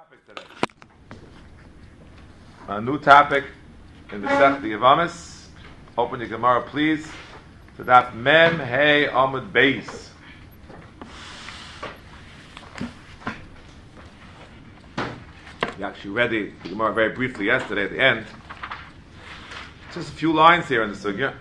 topic today. A new topic in the Sech Yavamis. Open your Gemara, please, to that Mem Hey Amud Beis. We actually read the Gemara very briefly yesterday at the end. Just a few lines here in the Sugya.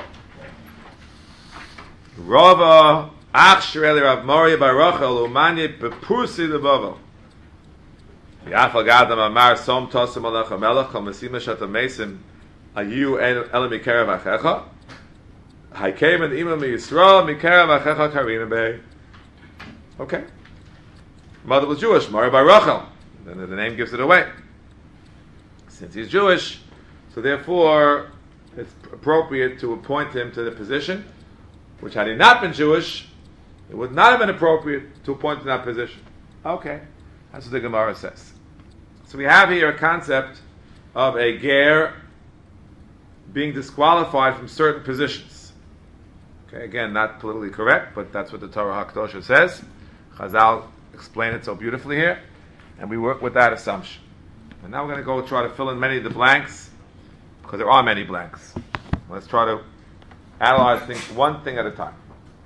Rava Achshireli Rav Moria Barachel Umani Bepursi Lebavel. Yafal Gadam Amar Som Tosim Alech Hamelech Hamasima Shatam Mesim Ayu Elam Mikerav Achecha Haikeim and Imam Yisrael Mikerav Achecha Karina Bey. Okay. Mother was Jewish, Moria Barachel. Then the name gives it away. Since he's Jewish, so therefore it's appropriate to appoint him to the position, which had he not been Jewish, it would not have been appropriate to appoint him to that position. Okay, that's what the Gemara says. So we have here a concept of a ger being disqualified from certain positions. Okay, again, not politically correct, but that's what the Torah HaKadosh says. Chazal explain it so beautifully here, and we work with that assumption. And now we're going to go try to fill in many of the blanks, because there are many blanks. Let's try to analyze things one thing at a time.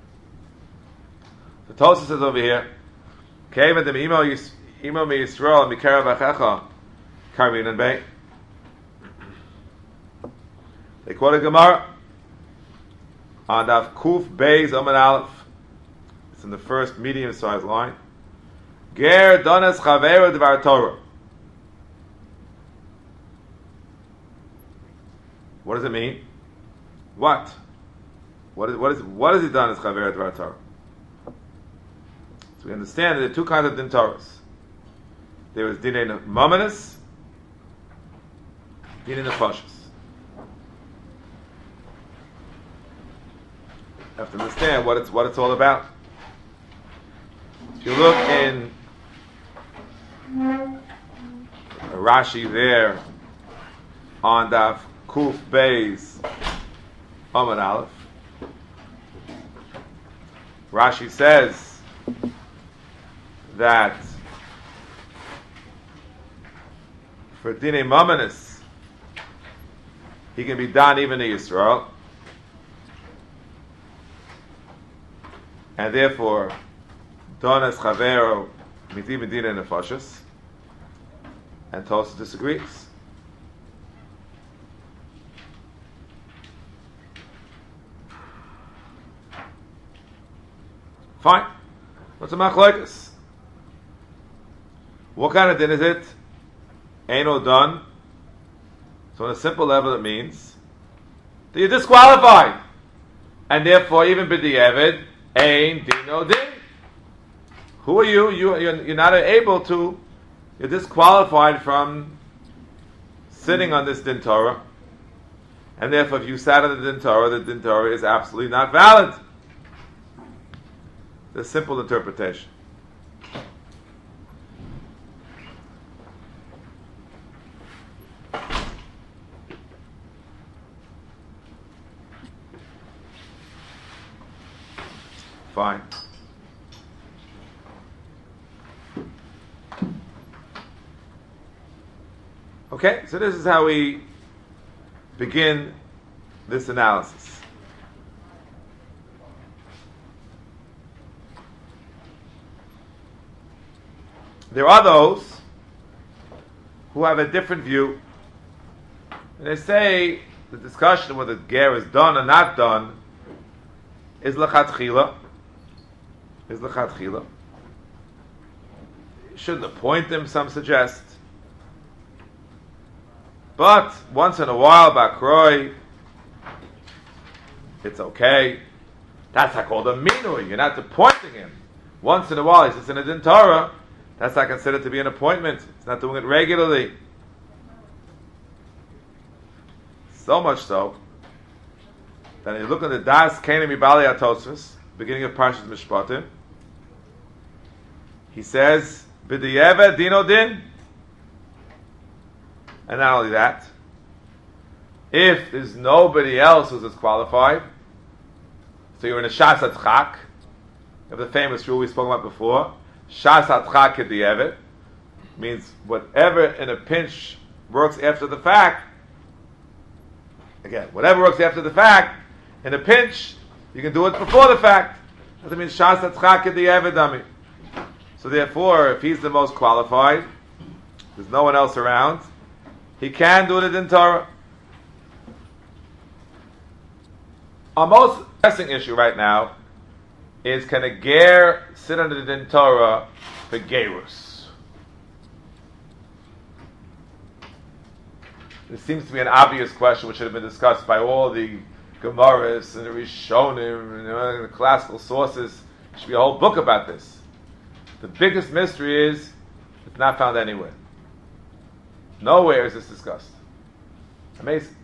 The Tosafos says over here, "Kevin dem imo mi Yisrael mikerav achecha karminan bey." They quote a Gemara on Daf Kuf Beis Amud Aleph. It's in the first medium-sized line. Ger donas chaveru dvar Torah. What does it mean? What is it done as chaveru dvar Torah? So we understand that there are two kinds of din Torahs. There is dinei mamanis, dinei nefashos. You have to understand what it's all about. If you look in Rashi there on Daf Kuf Beis Amud Aleph, Rashi says that for dinei mamanis, he can be done even in Yisrael, and therefore donas chavero miti medina nefashos, and Tosafos disagrees. Fine. What's a machlokes? What kind of din is it? Ain't done. So on a simple level, it means that you're disqualified, and therefore even b'di'evid ain't dino din. Who are you? You're not able to. You're disqualified from sitting on this din Torah, and therefore, if you sat on the din Torah is absolutely not valid. The simple interpretation. Fine. Okay, so this is how we begin this analysis. There are those who have a different view, and they say the discussion whether the ger is done or not done is lechatchila. You shouldn't appoint him, some suggest. But once in a while, bakroi, it's okay. That's not called a minui. You're not appointing him. Once in a while, he sits in a din Torah. That's not considered to be an appointment. It's not doing it regularly. So much so that you look at the Das Kena Mibali Tosafos, beginning of Parshas Mishpatim, he says, "B'di'evet dino din." And not only that, if there's nobody else who's disqualified, so you're in a Shas HaTchak, of the famous rule we spoke about before, Shas HaTchak K'di'evet, means whatever in a pinch works after the fact. Again, whatever works after the fact, in a pinch, you can do it before the fact. That means Shas Tzchak the Evedami. So therefore, if he's the most qualified, there's no one else around, he can do it in Torah. Our most pressing issue right now is, can a ger sit under the din Torah for gerus? It seems to be an obvious question which should have been discussed by all the Gemaras and the Rishonim and the classical sources. There should be a whole book about this. The biggest mystery is it's not found anywhere. Nowhere is this discussed. Amazing.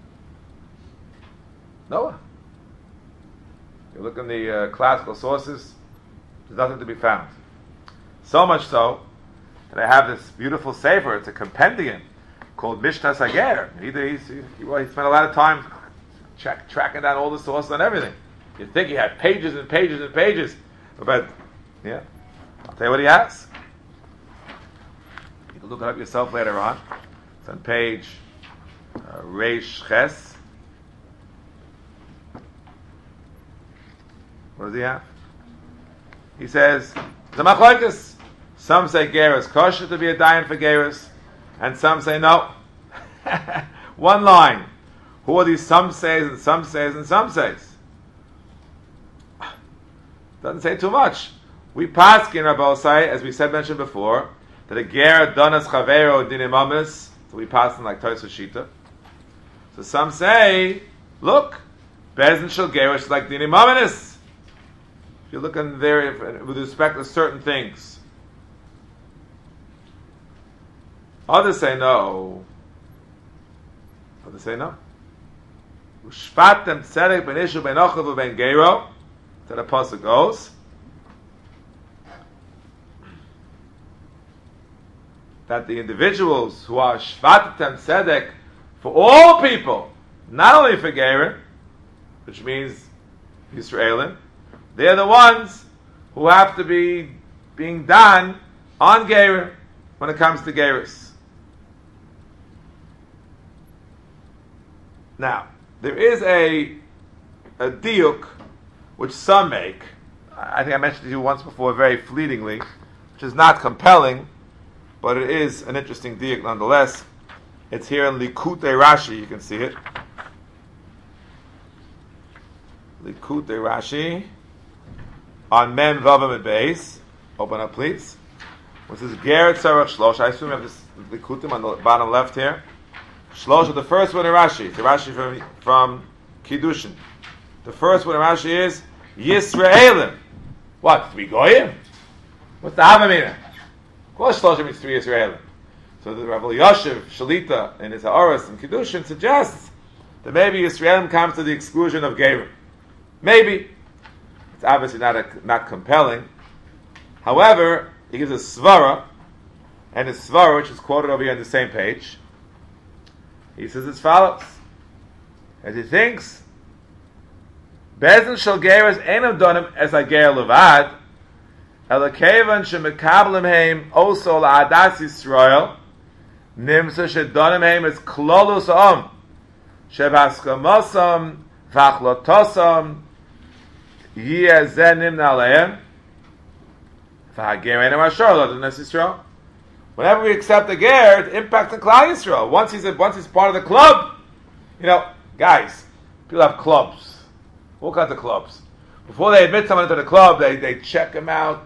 Nowhere. You look in the classical sources, there's nothing to be found. So much so that I have this beautiful sefer. It's a compendium called Mishnas Hager. He spent a lot of time tracking down all the sources and everything. You'd think he had pages and pages and pages. But, yeah, I'll tell you what he has. You can look it up yourself later on. It's on page Reish Ches. What does he have? He says, the machlokes. Some say ger is kosher to be a dayan for gerus, and some say no. One line. Who are these some says and some says and some says? Doesn't say too much. We paskin Rabbosai, as we mentioned before, that a ger donas chavero dinimamis. So we paskin like Tosfos Shita. So some say, look, bezin shel gerus like dinimamis. If you look in there with respect to certain things. Others say no. Others say no. Ushpatem tzedek ben ishu ben ochav ben gero. That the pasuk goes. That the individuals who are shvatem tzedek for all people, not only for gerim, which means Yisraelim, they're the ones who have to be being done on gerim when it comes to gerus. Now, there is a diuk which some make. I think I mentioned to you once before very fleetingly, which is not compelling, but it is an interesting diuk nonetheless. It's here in Likutei Rashi, you can see it. Likutei Rashi on Mem Vavam at base. Open up, please. Which is Ger Tzarech Shlosh. I assume you have this Likutim on the bottom left here. Shlosh, the first one in Rashi. It's a Rashi from Kiddushin. The first one in Rashi is Yisraelim. What? 3 Goyim? What's the Havamina? Of course, Shlosh means 3 Yisraelim. So the Rav Yoshev Shalita in his Ha'aras and Kiddushin suggests that maybe Yisraelim comes to the exclusion of Gerim. Maybe. It's obviously not compelling. However, he gives a svara, and his svara, which is quoted over here on the same page, he says as follows. As he thinks, Bezin shel geras einam donim es a ger levad, elakevan shemekablim heim also la'adas Yisrael, nimsa shedonim heim es klolus om, shebaskamosam v'achlotosam yeh zeh nimna aleim, v'hager einam ashor lo donas Yisrael. Whenever we accept a ger, it impacts on Klal Yisrael. Once he's part of the club, guys, people have clubs, all kinds of clubs. Before they admit someone into the club, they check him out.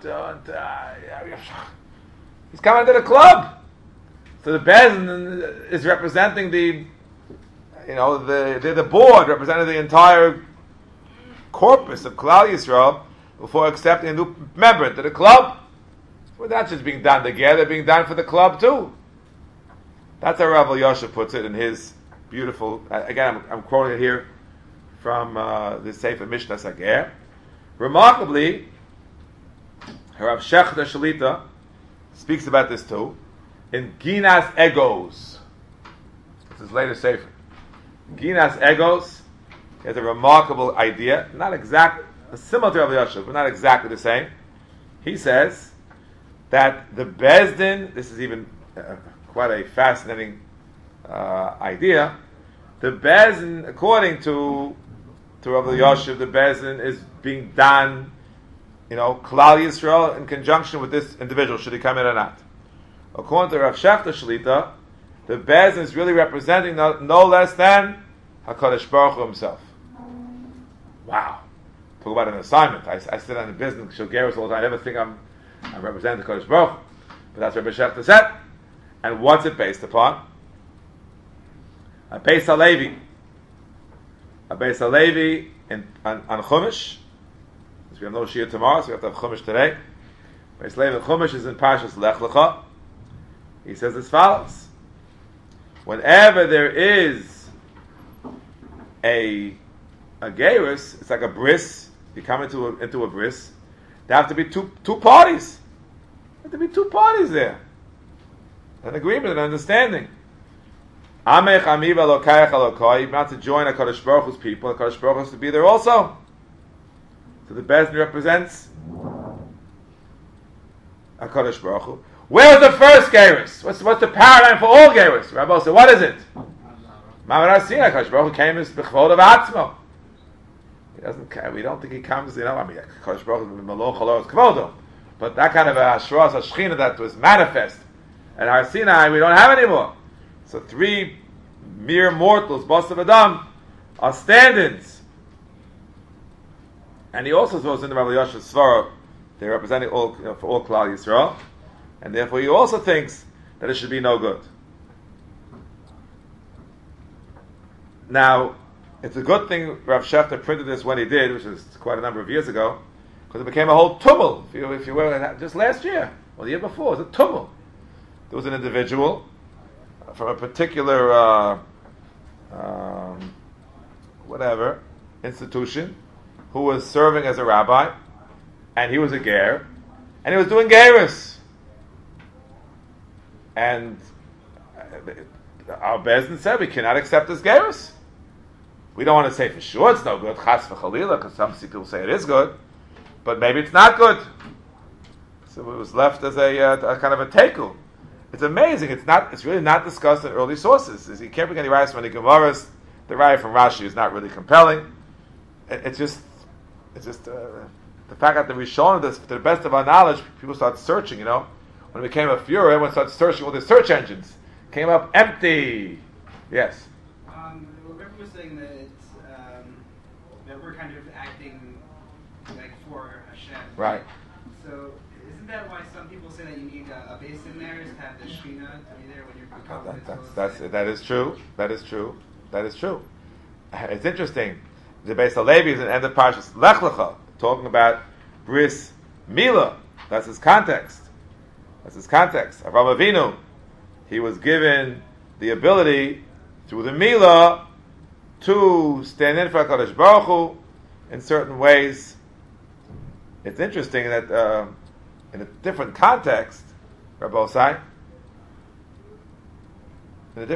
He's coming into the club, so the Bezin is representing they're the board representing the entire corpus of Klal Yisrael before accepting a new member into the club. Well, that's just being done together, they're being done for the club too. That's how Rav Yoshev puts it in his beautiful, again, I'm quoting it here from the Sefer Mishnas Hager. Remarkably, Rav Shechter Shalita speaks about this too, in Ginas Egos. This is later Sefer. Ginas Egos has a remarkable idea, not similar to Rav Yoshev, but not exactly the same. He says, that the Bezdin, this is even quite a fascinating idea, the Bezdin, according to Rav Elyashiv, the Bezdin is being done, Klal Yisrael in conjunction with this individual, should he come in or not. According to Rav Shechter Shlita, the Bezdin is really representing no less than HaKadosh Baruch Hu himself. Wow. Talk about an assignment. I sit on the business, Shulgeris all the time. I never think I'm representing the Kodesh Baruch Hu. But that's what Rabbi Shechter said. And what's it based upon? A Beis HaLevi. A Beis HaLevi on Chumash. We have no Shir tomorrow, so we have to have Chumash today. Beis HaLevi Chumash is in Parshas Lech Lecha. He says as follows. Whenever there is a gerus, it's like a bris. You come into a bris. There have to be two parties. There have to be two parties there. An agreement, an understanding. Amech amiv elokayach elokay. Not to join HaKadosh Baruch Hu's people. HaKadosh Baruch Hu has to be there also. So the Bezdin represents HaKadosh Baruch Hu. Where's the first gerus? What's the paradigm for all gerus? Rabbi said, what is it? Mamar Asina, HaKadosh Baruch Hu came as b'chvod of Atzmo. He doesn't. We don't think he comes. HaKadosh Baruch Hu Malach Halos Kvodo. But that kind of a Hashras Hashchina that was manifest at Har Sinai, we don't have anymore. So 3 mere mortals, Basav Adam, are stand-ins. And he also throws in the Rabbi Elyashiv Svara. They're representing all for all Klal Yisrael, and therefore he also thinks that it should be no good. Now, it's a good thing Rav Shechter printed this when he did, which is quite a number of years ago, because it became a whole tumult. If you were just last year or the year before, it was a tumult. There was an individual from a particular institution who was serving as a rabbi, and he was a ger, and he was doing gerus. And our Bezdin said we cannot accept this gerus. We don't want to say for sure it's no good, chas v'chalila, because some people say it is good, but maybe it's not good. So it was left as a kind of a tekel. It's amazing. It's really not discussed in early sources. You can't bring any raya from any Gemaras. The raya from Rashi is not really compelling. It's just the fact that the Rishon, to the best of our knowledge, people start searching. When it became a furor, everyone started searching all the search engines. Came up empty. Yes. Rebbe was saying that it's that we're kind of acting like for Hashem. Right. So isn't that why some people say that you need a base in there is to have the Shekhinah to be there when you're That is true. That is true. That is true. It's interesting. The Beis HaLevi is in end of Parshas Lech Lecha, talking about Bris Milah. That's his context. Avraham Avinu, he was given the ability through the Milah to stand in for HaKadosh Baruch Hu in certain ways. It's interesting that in a different context, Rabbi Osai, I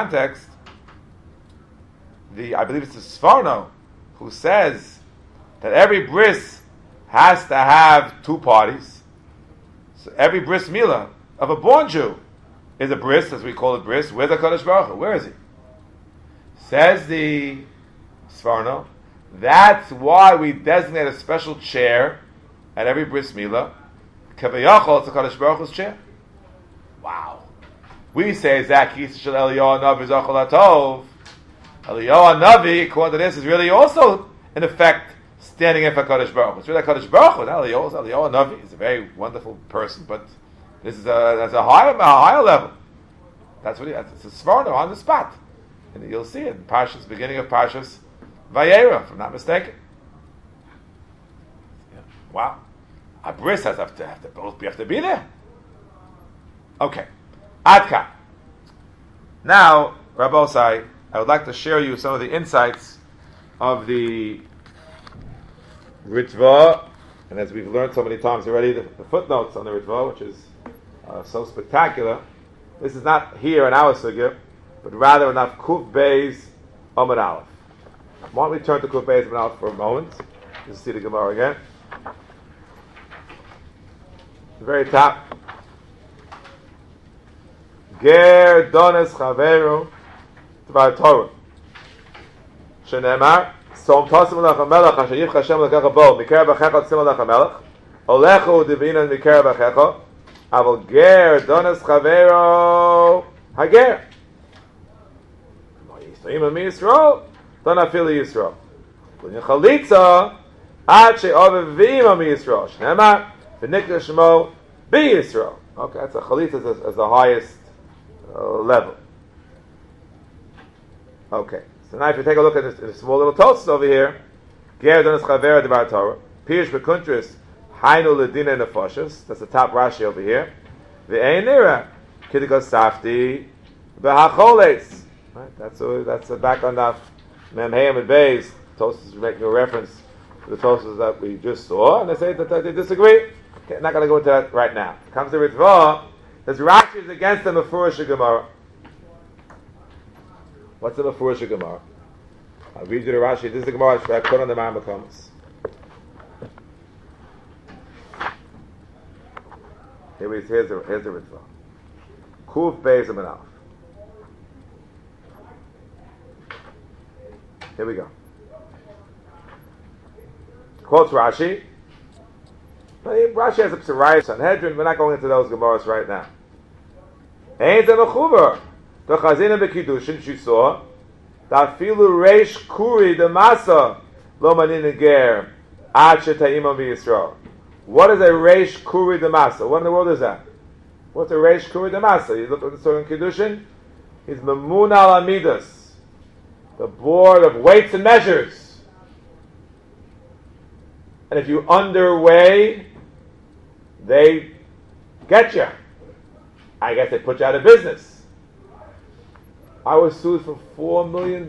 believe it's the Sforno who says that every bris has to have 2 parties. So every bris milah of a born Jew is a bris, as we call it bris, with a Kodesh Baruch Hu. Where is he? Says the Sforno, that's why we designate a special chair at every bris milah. Kavayachol, it's a Kodesh Baruch Hu's chair. Wow. We say Zakis Shel Eliyahu Navi Zachol Atov. Eliyahu Navi, according to this, is really also in effect standing in for Kodesh Baruch Hu. It's really Kodesh Baruch Hu. Not Eliyahu Navi. He's a very wonderful person, but this is that's a higher level. That's what it's a Sforno on the spot, and you'll see it in Parshas, beginning of Parshas Vayera, if I'm not mistaken. Yeah. Wow. A bris has both have to be there. Okay. Adka. Now, Rabbi Osai, I would like to share you some of the insights of the Ritva, and as we've learned so many times already, the footnotes on the Ritva, which is so spectacular. This is not here in our sugya, but rather in Kuf Beis Amud Aleph. Why don't we turn to Kuf Beis Amud Aleph for a moment? Just see the Gemara again. The very top. ger dones chavero tvar Torah. Shenemar som tasim lach hamelach asher yivcha Hashem lekach bo mikar b'checha tzim lach hamelach olechu divinan mikar b'checha aval ger dones chavero hager. Yisrael mi Yisrael don't afil Yisrael. L'nyin chalitza ad she'ovevim mi Yisrael. Shenemar v'nikra shmo bi Yisrael. Okay, that's a chalitza as the highest level. Okay, so now if you take a look at this small little toast over here, ger dones chavera devar Torah, pirish bekuntris hainu ledina nefashos. That's the top Rashi over here. Ve'ein nira kidigos safti b'hacholes. Right, that's the background of Mem Hayim and Beis. Toast is making a reference to the toasts that we just saw, and they say that they disagree. Okay, not going to go into that right now. Comes to Ritva. There's Rashi is against the Mefurish Gemara. What's the Mefurish Gemara? I'll read you the Rashi. This is the Gemara I put on the Ma'amakomas. Here's the Ritva. Kuf Beis Amenaf. Here we go. Quotes Rashi. Rashi has a psariah Sanhedrin. We're not going into those Gemaras right now. Ein ze mechuver. The Chazina b'Kiddushin she saw that filu reish kuri the masa lo manin ger ad shetayimah b'Yisrael. What is a reish kuri the masa? What in the world is that? What's a reish kuri the masa? You look at the story in Kiddushin. He's mamun al amidas, the board of weights and measures. And if you underweigh, they get you. I guess they put you out of business. I was sued for $4 million.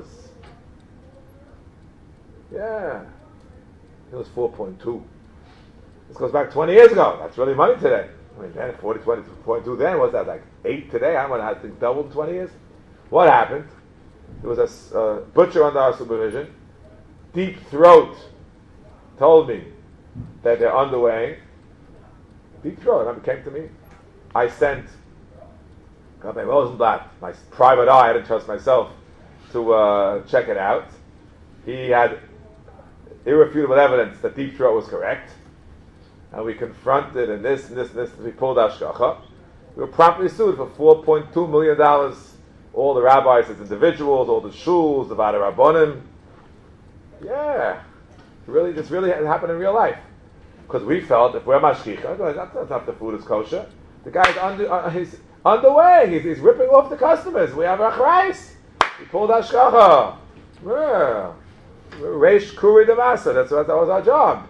Yeah. It was 4.2. This goes back 20 years ago. That's really money today. I mean, then 20.2 then, was that like 8 today? I don't know how things doubled in 20 years. What happened? There was a butcher under our supervision. Deep Throat told me that they're underweighing. Deep Throat, remember, came to me. I sent Rabbi Rosenblatt, my private eye, I didn't trust myself, to check it out. He had irrefutable evidence that Deep Throat was correct. And we confronted and this, we pulled Ashkacha. We were promptly sued for $4.2 million. All the rabbis as individuals, all the shuls, the Vada Rabbonim. Yeah. This really happened in real life. Because we felt if we're mashkicha, that's not the food is kosher. The guy's he's underway. He's ripping off the customers. We have achrayis. We pulled ashkacha. Yeah. Reish kuri demasa. That was our job.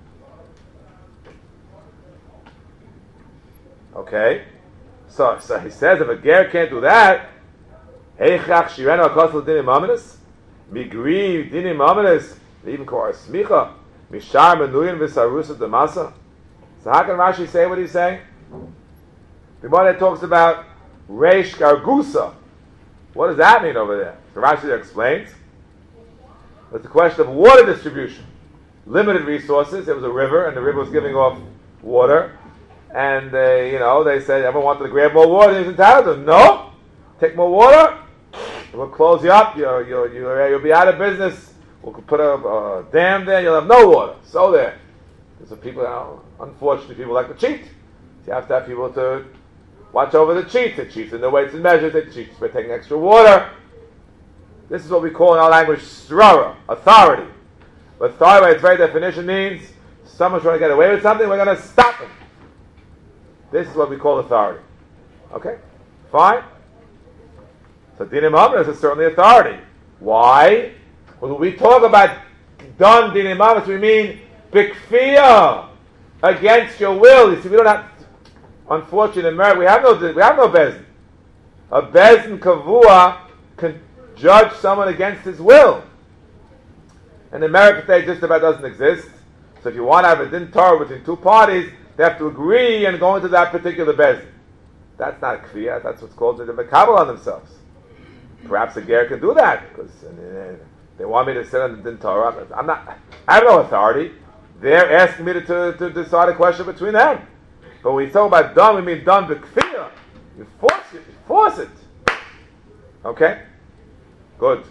Okay. So he says if a ger can't do that, heichach shirenu akosel dinim aminus, migri dinim aminus, even kor smicha, mishar menuyin v'sarusa demasa. So how can Rashi say what he's saying? The Gemara talks about reish gargusa. What does that mean over there? So Rashi explains. It's the question of water distribution. Limited resources. There was a river, and the river was giving off water. And they said everyone wanted to grab more water. He was entitled to. No, take more water. We'll close you up. You'll be out of business. We'll put a dam there. You'll have no water. So there. There's people. Unfortunately, people like to cheat. So you have to have people to watch over the cheats. They cheat in the weights and measures. They cheat by taking extra water. This is what we call in our language srara, authority. But authority, by its very definition, means someone's trying to get away with something. We're going to stop them. This is what we call authority. Okay? Fine? So dinim amaris is certainly authority. Why? When we talk about done dinim amaris, we mean bikfiyah, against your will. You see, we don't have, unfortunately in America, we have no bezin. A bezin kavua can judge someone against his will. In America today, just about doesn't exist. So if you want to have a din Torah between two parties, they have to agree and go into that particular bezin. That's not kfiyah. That's what's called the mekabel on themselves. Perhaps a ger can do that because they want me to sit on the din Torah. I have no authority. They're asking me to decide a question between them. But when we talk about done, we mean done b'kfiyah. You force force it. Okay? Good.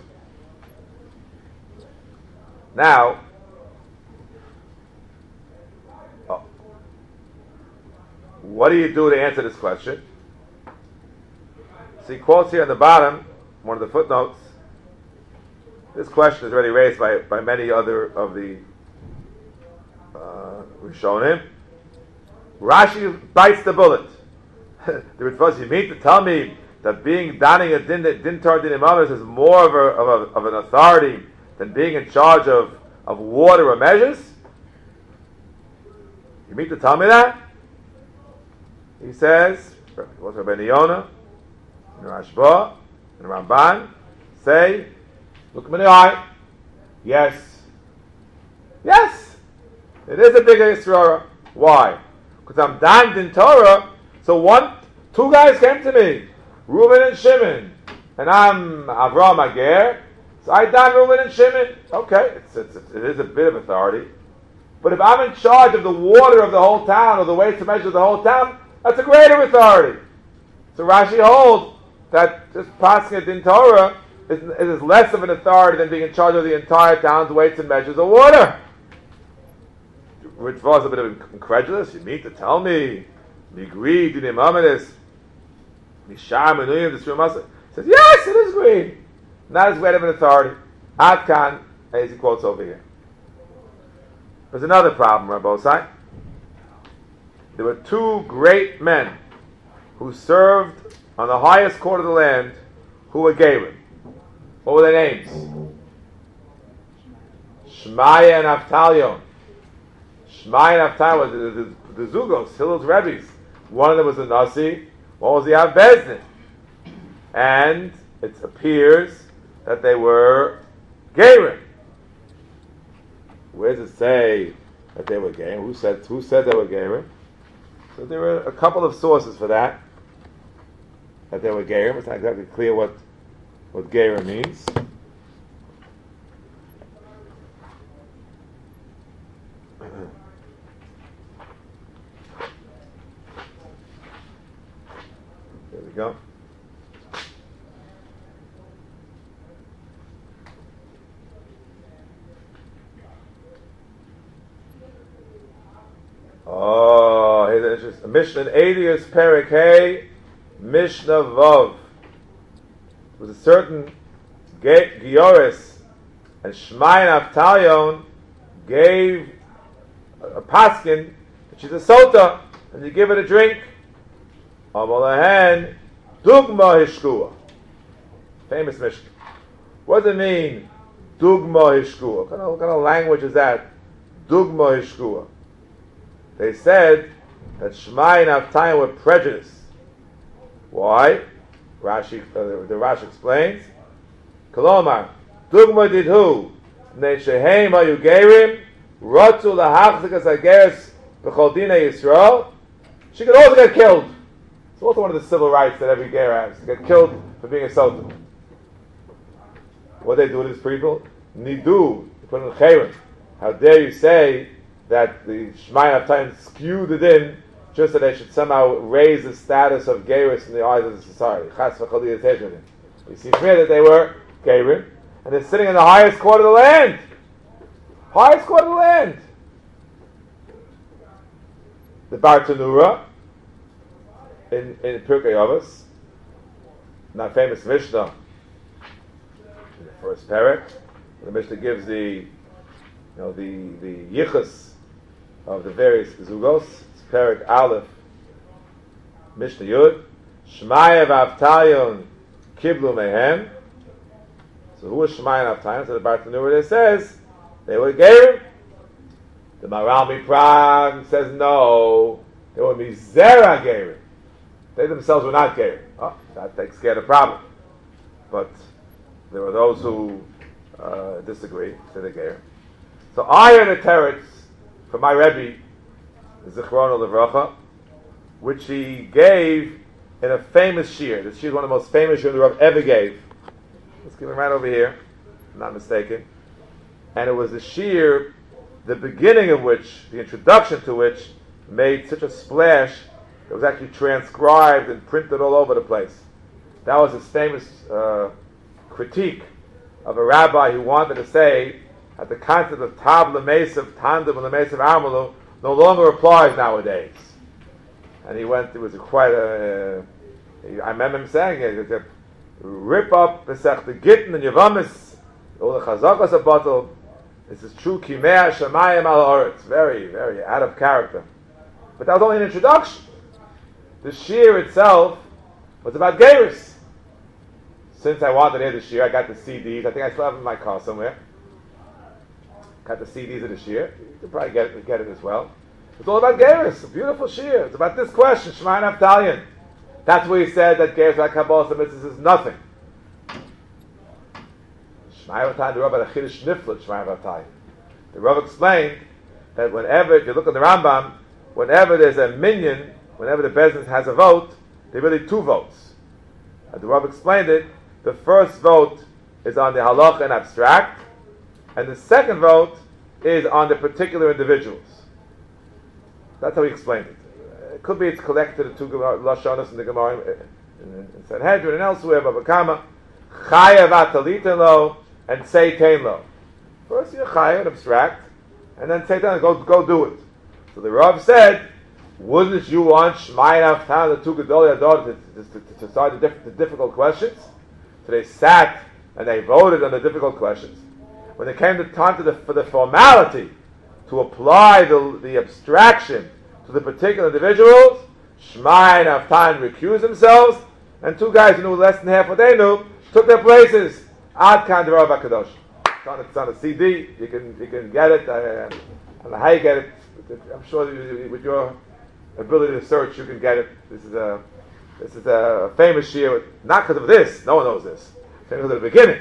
Now, what do you do to answer this question? So he quotes here on the bottom, one of the footnotes. This question is already raised by many other of the Rishonim. Rashi bites the bullet. The Ritva, you mean to tell me that being daning a din tar din imamis is more of an authority than being in charge of water or measures? You mean to tell me that? He says, what's Rabbi Yonah, and Rashba, and Ramban say, look me in the eye. Yes. Yes. It is a bigger Yisrora. Why? Because I'm dan din Torah, so two guys came to me, Reuben and Shimon, and I'm Avraham Ager, so I dan Reuben and Shimon. Okay, it is a bit of authority. But if I'm in charge of the water of the whole town, or the weights to measure the whole town, that's a greater authority. So Rashi holds that just passing a din Torah is less of an authority than being in charge of the entire town's weights and measures of water. Which was a bit of incredulous. You mean to tell me, Migri, Dinim Amidis, Mishar, Menuyim, this Ramasa? Says, yes, it is greed. Not as great of an authority. Ad Kan, as he quotes over here. There's another problem, Rabbosai. There were two great men who served on the highest court of the land who were Gerim. What were their names? Shmaya and Avtalion. Shmaya and Avtalion was the Zugos, Hillel's Rebbe's. One of them was the Nasi, one was the Av Bezdin. And it appears that they were Gerim. Where does it say that they were Gerim? Who said they were Gerim? So there were a couple of sources for that they were Gerim. It's not exactly clear what Gerim means. There we go. Oh, here's an interesting Mishnah 80th Perek Hey, Mishnah Vav. There was a certain Gioris, and Shmai and Avtalion gave a paskin, and she's a sota, and you give it a drink. Amalahen Dugma Hishkua. Famous Mishnah. What does it mean? Dugma Hishkua. What kind of language is that? Dugma Hishkua. They said that Shmai and Avtalion were prejudiced. Why? The Rashi explains. Kolomar, Dugma did who? Neishehem hayu gerim, Rotzu lahachzikas hageres b'chol dinei Yisrael. She could also get killed. It's also one of the civil rights that every ger has, to get killed for being a sultan. What they do to these people? Nidu, they put in chayrim. How dare you say that the Shmai and Avtalion skewed it in just so they should somehow raise the status of Geirus in the eyes of the society. We see clear that they were Geirim, and they're sitting in the highest court of the land. Highest court of the land. The Bartanura in Pirkei Avos, not famous Mishnah, in the first parak, the Mishnah gives the yichus of the various zugos. It's Perek Aleph, Mishnah Yud, Shmaya v'Avtalion kiblu mehem. So who was Shmaya and Avtalion? So the Bartanura there says they were Gerim. The Maral Miprag says no, they were Mizera Gerim. They themselves were not Gerim. Oh, that takes care of the problem. But there were those who disagree, say they're Gerim. So I heard a teretz from my Rebbe, Zichrono Levracha, which he gave in a famous shir. This shir is one of the most famous shirs the Rav ever gave. Let's give it right over here, if I'm not mistaken. And it was a shir, the beginning of which, the introduction to which, made such a splash It was actually transcribed and printed all over the place. That was his famous critique of a rabbi who wanted to say that the concept of tab l'mesav tandem and l'mesav armalu no longer applies nowadays. And he went, it was quite a, I remember him saying it, a rip up Pesach Gittin and Yavamis, all the Chazakas of bottle. This is true, Kimea Shamayim al Oretz. Very, very out of character. But that was only an introduction. The shir itself was about Geirus. Since I wanted to hear the shir, I got the CDs. I think I still have them in my car somewhere. Got the CDs of the shir. You can probably get it as well. It's all about Geirus. A beautiful shir. It's about this question, Shema Naftalion. That's where he said that Geirus like Kabbalah Mitzvahs is nothing. Shema Naftalion, the Rav had a Chiddush Niflet, Shema Naftalion. The Rav explained that whenever, if you look at the Rambam, whenever there's a minyan, whenever the business has a vote, there are really two votes. And the Rav explained it. The first vote is on the halacha and abstract, and the second vote is on the particular individuals. That's how he explained it. It could be it's collected the two Lashonos in the Gemara in Sanhedrin and elsewhere, Baba Kama, Chayav Atalitin lo and Seitain lo. First you're Chayav, abstract, and then Seitain, go do it. So the Rav said, wouldn't you want Shmai Naftan, the two Gedolei Ador, to start the difficult questions? So they sat and they voted on the difficult questions. When it came to time for the formality to apply the abstraction to the particular individuals, Shmai and Avtan recused themselves, and two guys who knew less than half what they knew took their places. Ad Kan Derav HaKadosh. It's on a CD. You can get it. I don't know how you get it. I'm sure with your ability to search, you can get it. This is a famous shir. Not because of this. No one knows this. Because of the beginning.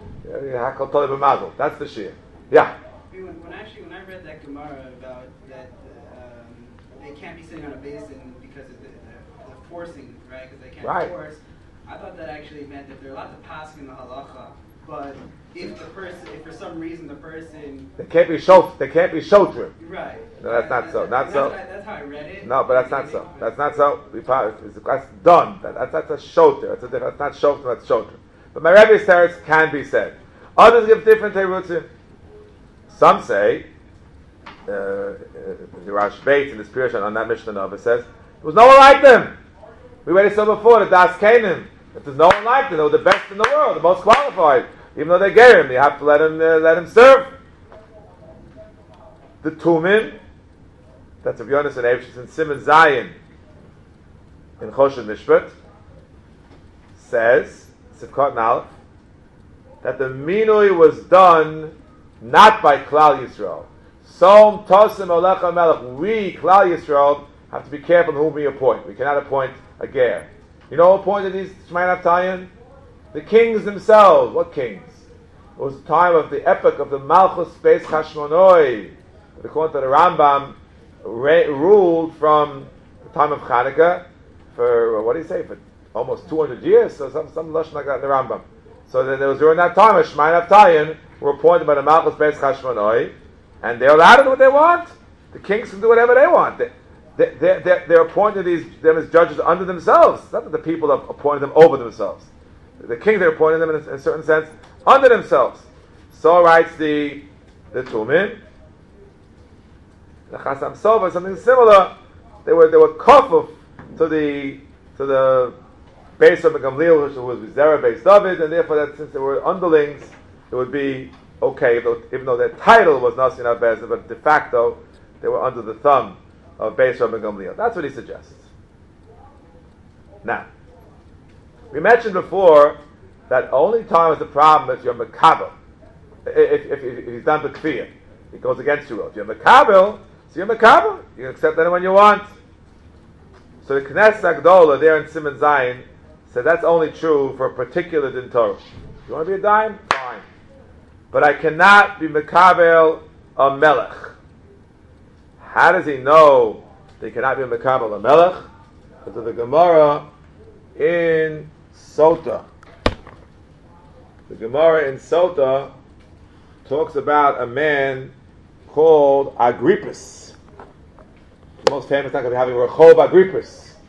That's the shir. Yeah. When I read that Gemara about that they can't be sitting on a basin because of the forcing, right? Because they can't force. I thought that actually meant that they're allowed to pass in the halacha, but if for some reason the person they can't be shotrim. Right. No, that's not so. Not so. That's how I read it. No, but that's not so. That's not so. That's done. That's a shoter. That's not shoter. That's shoter. But my Rebbe's teretz can be said. Others give different terutzim. Some say, the Rash Bates in the spiritual on that Mishnah Nova says, there was no one like them. We already saw before the Das Kanim. If there's no one like them, they were the best in the world, the most qualified. Even though they gave him, you have to let him serve. The Tumin, that's Rav Yonasan Eibshitz in Simon Zayin in Choshen Mishpat, says, Sivkot Nalef, that the Minui was done not by Klal Yisrael. Som Tosim Alecha Melech. We, Klal Yisrael, have to be careful whom we appoint. We cannot appoint a ger. You know who appointed these Shmai Naftalion? The kings themselves. What kings? It was the time of the epoch of the Malchus Beis Hashmonoi. According to the Rambam, ruled from the time of Chanukah for, what do you say, for almost 200 years? So some lashon like that in the Rambam. So that there was during that time, Shmai Naftalion were appointed by the Malchus Beis Hashmonoi, and they're allowed to do what they want. The kings can do whatever they want. They're appointed them as judges under themselves. It's not that the people have appointed them over themselves. The king, they're appointing them in a certain sense under themselves. So writes the Tumin. The Chasam Sofer, something similar. They were kofuf to the base of the Gamliel, which was Zerah based David, and therefore that since they were underlings, it would be okay, even though their title was Nasi Nabez, but de facto they were under the thumb of Beis Rabbi Gamliel. That's what he suggests. Now, we mentioned before that only time is the problem is you're Mekabel. If he's done B'kfiyah, it goes against you. If you're Mekabel, so you're Mekabel. You can accept anyone you want. So the Knesset Agdola there in Simon Zayin said that's only true for a particular din Torah. You want to be a dime? Fine. But I cannot be Mekabel a Melech. How does he know that he cannot be a Mekabel a Melech? Because of the Gemara in Sota. The Gemara in Sota talks about a man called Agrippus. The most famous not going to be having Rehov Agrippus.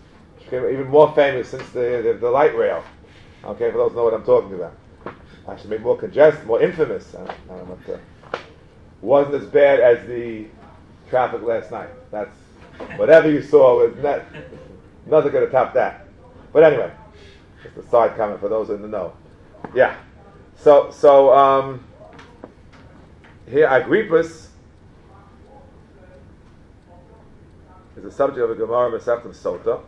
became even more famous since the light rail. Okay, for those who know what I'm talking about. Actually, made more congested, more infamous. I don't know what wasn't as bad as the traffic last night. That's whatever you saw was nothing could have topped that. But anyway, just a side comment for those in the know. Yeah. So here Agrippus is the subject of a Gemara Masechta Sota.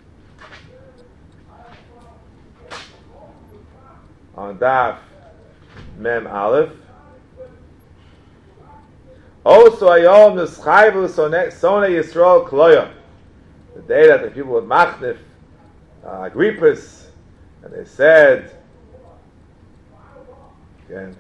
On Daf Mem Aleph. Also Ayom Neschayvu Sone Yisrael Kloya. The day that the people of Machnif, Agrippus, and they said, again,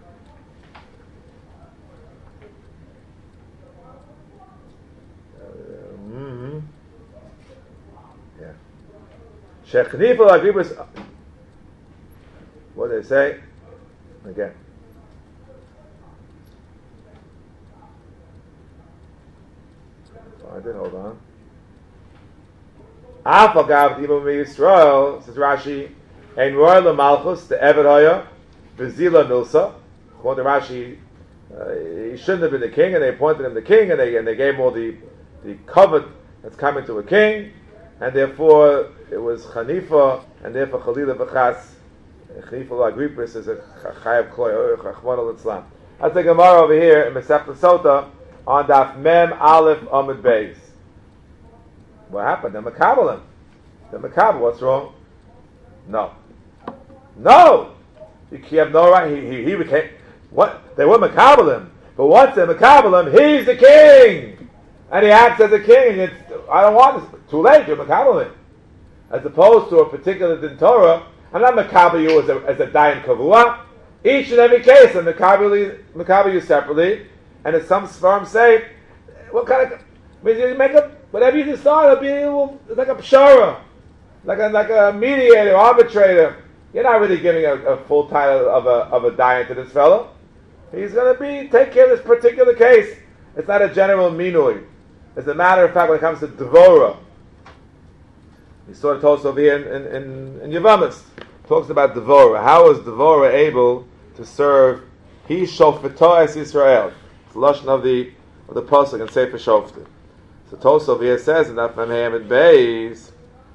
yeah. Shechnifel Agrippus. What did they say? Again. I did, hold on. Afagav Ibn Yisrael, says Rashi, Ein Roy Malchus, the Eved Hoya, Vizila Milsa. According to Rashi, he shouldn't have been the king, and they appointed him the king, and they gave him all the covet that's coming to a king, and therefore it was Chanifa, and therefore Chalila V'chas, Chanifa Agrippus is a Chayav Kloy, Chachmon al-Islam. That's the Gemara over here in Masechta Sota, on Daf Mem Aleph Amud Beis. What happened? They're Makabalim. They're Makabal. What's wrong? No. You have no right. He became what? They were Makabalim, but once they're Makabalim, he's the king, and he acts as a king. And I don't want this. Too late. You're Makabalim, as opposed to a particular din Torah. I'm not Makabal you as a dayan kavua. Each and every case, I'm Makabal you separately. And as some Sfarim say, what kind of, you make up whatever you decide, it'll be like a pshara, like a mediator, arbitrator. You're not really giving a full title of a dayan to this fellow. He's going to take care of this particular case. It's not a general minui. As a matter of fact, when it comes to Devora, he sort of told us over here in Yevamos, talks about Devora. How was Devora able to serve? He shofeto es Yisrael. It's the lashon of the pasuk and Sefer Shoftim. So Tosov here says in that Memheim Beis,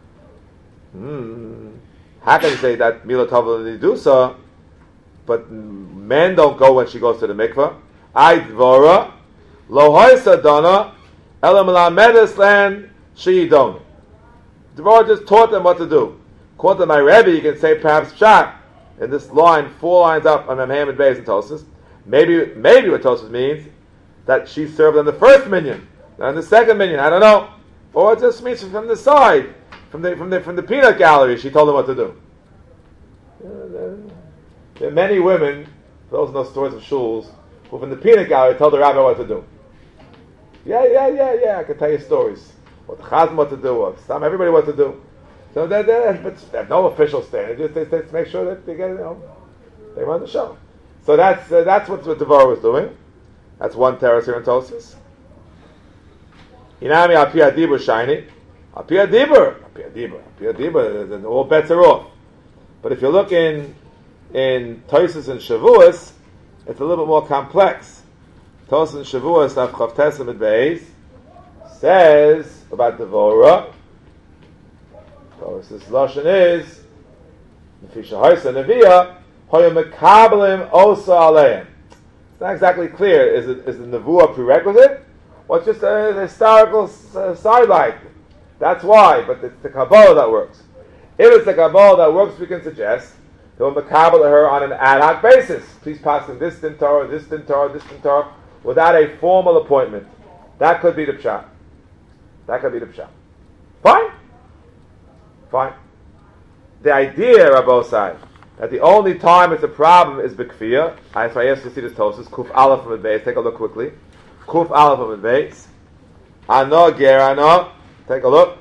how can you say that Mila Tova Lidusa, but men don't go when she goes to the mikvah? I Dvora Lo Hoysa Dona Ela Melamedes Lan Sheidon. Dvora just taught them what to do. According to my Rebbe, you can say perhaps Pshat in this line, 4 lines up on Memheim Beis and Tosas. Maybe what Tosas means that she served on the first minyan, not on the second minyan. I don't know, or it just means from the side, from the peanut gallery. She told them what to do. There are many women, for those who know stories of shuls, who from the peanut gallery told the rabbi what to do. Yeah. I can tell you stories. What the chazan what to do, or some everybody what to do. So but they have no official stand. They just make sure that they get they run the show. So that's what Devorah was doing. That's one terrace here in Tosas. Inami al pia dibur shiny. Al pia dibur. Then all bets are off. But if you look in Tosas and Shavuos, it's a little bit more complex. Tosas and Shavuos of Chavtes and Beis says about Devorah. Tosas lashon is Nefisha Haisa Neviah Hoya Mekabelim Osa Aleim. It's not exactly clear. Is the Nevuah prerequisite? Or it's just a historical sidelight? That's why. But it's the Kabbalah that works. If it's the Kabbalah that works, we can suggest that we'll Mekabel her on an ad hoc basis. Please pass in this din Torah, this din Torah, this din Torah, without a formal appointment. That could be the pshat. Fine. The idea, Rabbosai, that the only time it's a problem is B'kfiyah. I asked you to see this Tosas. Kuf Aleph from the base. Take a look quickly. Kuf Aleph from the base. Ano Gerano. Take a look.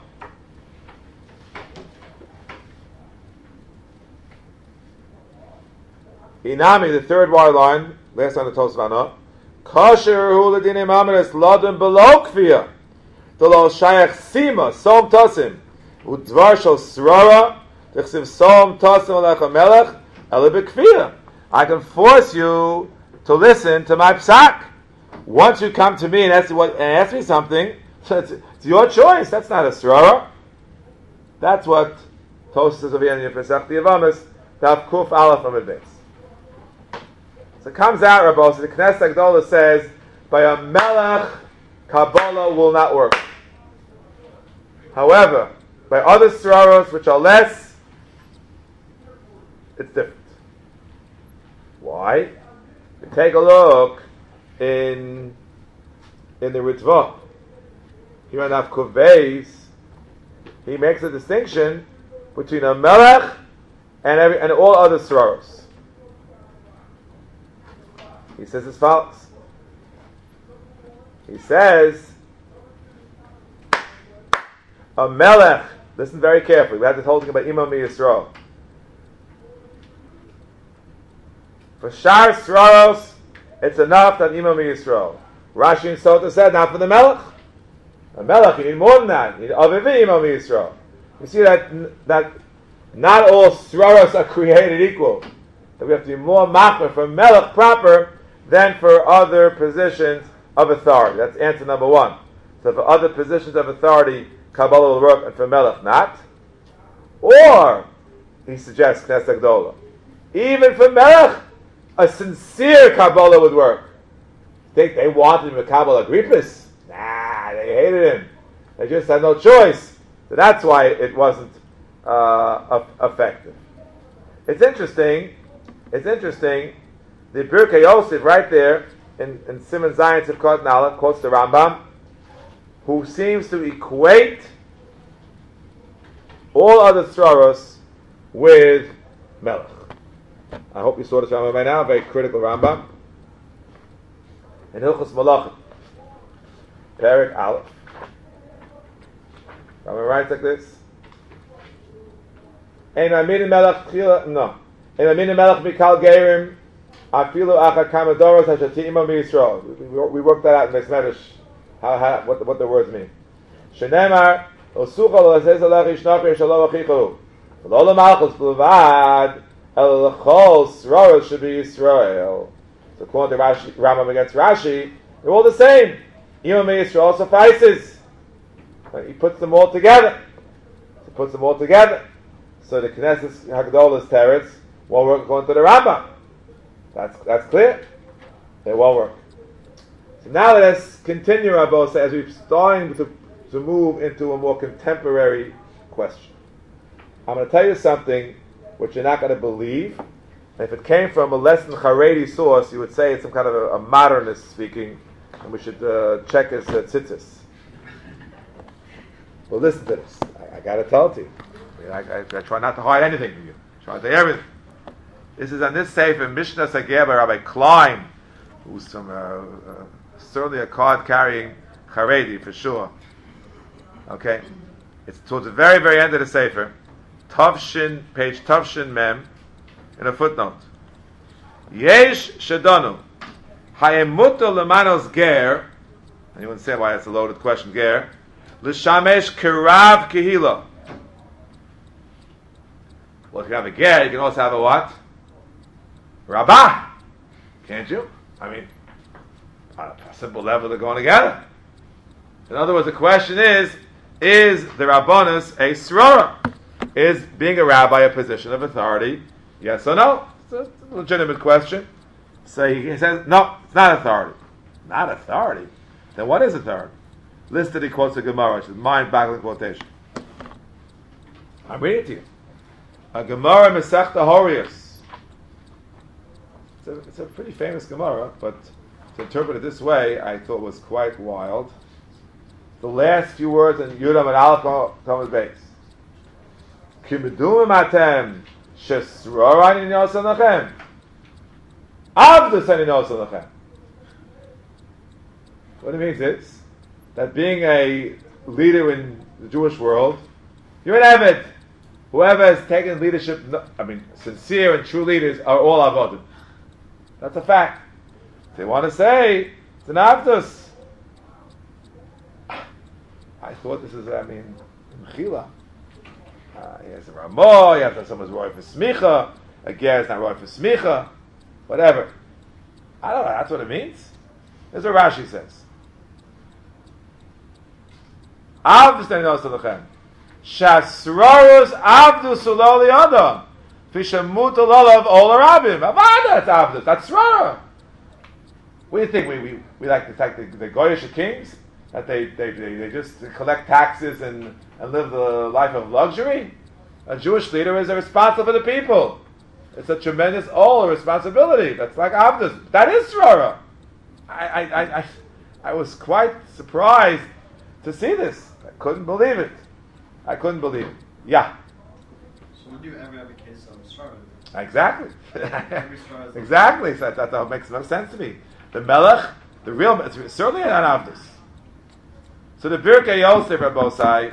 Inami, the third wire line. Last on the Tosas Ano. Kosher hu l'dinim amaris lodin below Kfiyah. Delo shayach sima som tosim. Udvar shel srara, tichsiv som tasim alecha melech, ele b'kfiyah. I can force you to listen to my psak. Once you come to me and ask me something, it's your choice. That's not a srara. That's what Tosfos says over here in Pesach Yavamis, Daf Kuf Aleph from base. So it comes out, Rabbi, so the Knesset Agdola says, by a melech, Kabbalah will not work. However, by other sraros which are less, it's different. Why? We take a look in the Ritva. Here on Daf Kuf Beis, he makes a distinction between a melech and all other sraros. He says as follows. He says, a melech, listen very carefully, we have this whole thing about Imam Yisrael. For Shar Sraros, it's enough that Imam Yisrael. Rashi and Sota said, not for the melech. A melech, you need more than that. You need Avivi Imam Yisrael. You see that not all Sraros are created equal. That we have to be more machmer for melech proper than for other positions of authority. That's answer number one. So for other positions of authority, Kabbalah will work, and for melech not. Or, he suggests, Knesset Gdola, even for melech, a sincere Kabbalah would work. Think they wanted him to Kabbalah Agrippas? Nah, they hated him. They just had no choice. So that's why it wasn't effective. It's interesting. The Birkei Yosef right there in Siman Zayin Tzivkot Nala quotes the Rambam, who seems to equate all other sraros with melech. I hope you saw this Rambam by now, very critical Rambam. In Hilchos Malachim, Perek Aleph, Rambam writes like this: Ein amin melech tchila, no. Ein amin melech mikal gerim, afilu achar kamadoros hashati imam Yisrael. We worked that out in Beis Medrash, what the words mean. Shenemar, osucha lo asez alech ishnach yishalo achichu. Lo lo malchus b'levad, el lechol sraros should be Yisrael. So according to Rambam against Rashi, they're all the same. Imam Yisrael suffices. He puts them all together. So the Knesset Hagdolah's teretz won't work according to the Rambam. That's clear. It won't work. So now let us continue, Rabbi, as we're starting to move into a more contemporary question. I'm going to tell you something which you're not going to believe. And if it came from a less than Haredi source, you would say it's some kind of a modernist speaking, and we should check his tzitzis. Well, listen to this. I got to tell it to you. I try not to hide anything from you. I try to say everything. This is on this sefer Mishnah Sageh by Rabbi Klein, who's certainly a card-carrying Haredi for sure. Okay, it's towards the very, very end of the sefer, page Tavshin Mem, in a footnote. Yesh Shadanu Hayemuto Lemanos Ger. Anyone say why it's a loaded question? Ger L'shamesh Kirav Kehila. Well, if you have a ger, you can also have a what? Rabbah. Can't you? I mean, on a simple level, they're going together. In other words, the question is the Rabbanus a srara? Is being a rabbi a position of authority? Yes or no? It's a legitimate question. So he says, no, it's not authority. Not authority? Then what is authority? Listed, he quotes a Gemara, which is mind-boggling quotation. I'm reading it to you. A Gemara Masechta Horius. It's a pretty famous Gemara, but to interpret it this way, I thought was quite wild. The last few words in Yudam and Aleph come as base. Kimedum atem shesroran in yosan lachem. Avdus in yosan lachem. What it means is that being a leader in the Jewish world, you're an Eved. Whoever has taken leadership, sincere and true leaders are all avodim. That's a fact. If they want to say it's an avdus, I thought this is, Mechila. He has a Ramah, you have to have someone's Roy for Smicha, a Ger is not Roy for Smicha, whatever. I don't know, that's what it means. Here's what Rashi says. Avdus Nenos Alechem. Shasrarus Avdus Uloli Adam. Fishamut Ulolav Ola Rabim. Avada, it's Avdus. That's Srara. What do you think? We like the Goyish kings? That they just collect taxes and live the life of luxury? A Jewish leader is responsible for the people. It's a tremendous responsibility. That's like Avdus. That is Srara. I was quite surprised to see this. I couldn't believe it. Yeah. So would you ever have a case of Srara? Exactly. Exactly. So that makes no sense to me. The Melech, the real, it's certainly an Avdus. So the Birkei Yosef, Rabbosai,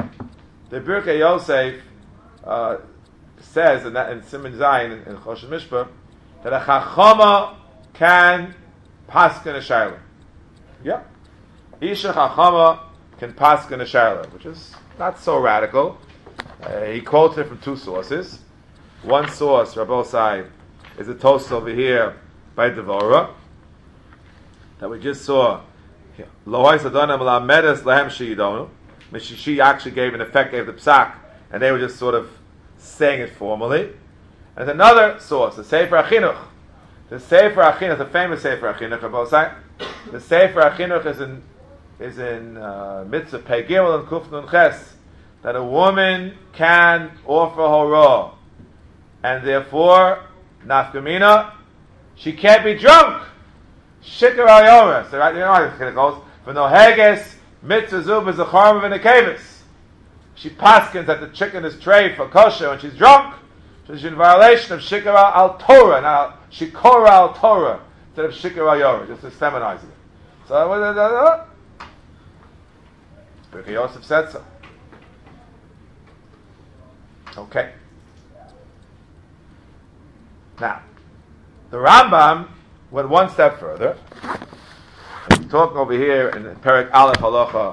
says in Siman Zayin in Choshen Mishpah that a Chachama can paskin a shayla. Yeah. Isha Chachama can paskin a shayla, which is not so radical. He quotes it from two sources. One source, Rabbosai, is a toast over here by Devorah that we just saw. She actually gave the psak, and they were just sort of saying it formally. And another source, the Sefer HaChinuch. The Sefer HaChinuch, the famous Sefer HaChinuch, the Sefer HaChinuch is in Mitzvah Pei Gimel and Kuf Nun Ches, that a woman can offer hora, and therefore, nafkamina, she can't be drunk. Shikar al-yomer. So right, you know how it goes. For no heges, mitzvah zub is a charm of a kevis. She paskins that the chicken is tray for kosher when she's drunk. So she's in violation of shikar al-Torah, now shikora al-Torah, instead of shikar al-yomer, just to feminize it. So, Birkei Yosef said so. Okay. Now, the Rambam went one step further. He's talking over here in Perek Aleph Halacha.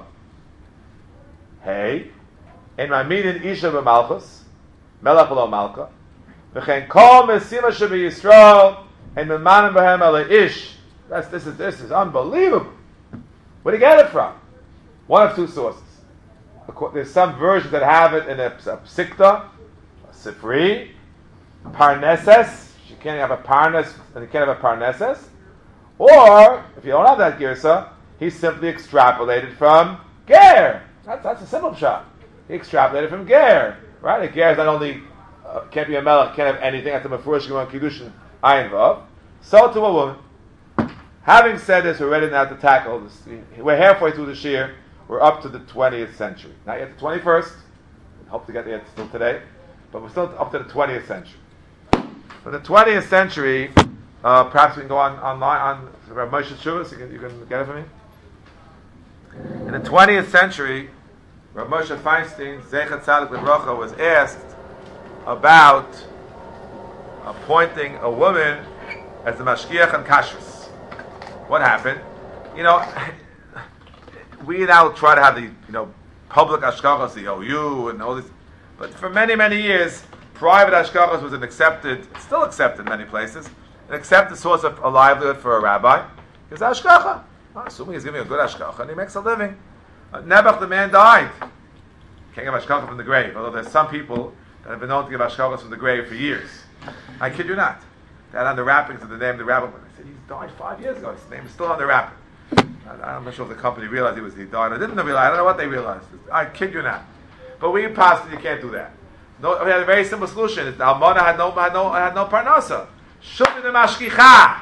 Hey, in my meeting Isha b'Malchus, Melech lo Malka, v'chein kol mesima shebi Yisrael, and memanim b'hem ele ish. This is unbelievable. Where do you get it from? One of two sources. There's some versions that have it in a psikta, a sifri, parneses. You can't have a parnes, and you can't have a parneses. Or, if you don't have that girsa, he simply extrapolated from ger. That's a simple shot. He extrapolated from ger. Right? A ger is not only, can't be a melech, can't have anything, that's a mefurish on kiddushin ayin vav. So to a woman. Having said this, we're ready now to tackle this. We're halfway through the shir. We're up to the 20th century. Not yet the 21st. We hope to get there still today. But we're still up to the 20th century. For the 20th century, perhaps we can go online on Rav Moshe Shuvas. You can get it for me. In the 20th century, Rav Moshe Feinstein, Zeichat Tzadik L'Bracha, was asked about appointing a woman as the mashgiach and kashrus. What happened? We now try to have the public ashkachas, the OU, and all this, but for many, many years, private ashkachas was still accepted in many places, an accepted source of a livelihood for a rabbi. Because ashkacha, assuming he's giving a good ashkacha, and he makes a living. Nebuch, the man, died. Can't give ashkacha from the grave, although there's some people that have been known to give ashkachas from the grave for years. I kid you not. They had on the wrappings of the name of the rabbi. I said, he died 5 years ago. His name is still on the wrapping. I'm not sure if the company realized he died. I didn't realize. I don't know what they realized. I kid you not. But we passed it. You can't do that. No, we had a very simple solution. The almana had no parnasa. Shuvin the mashkicha.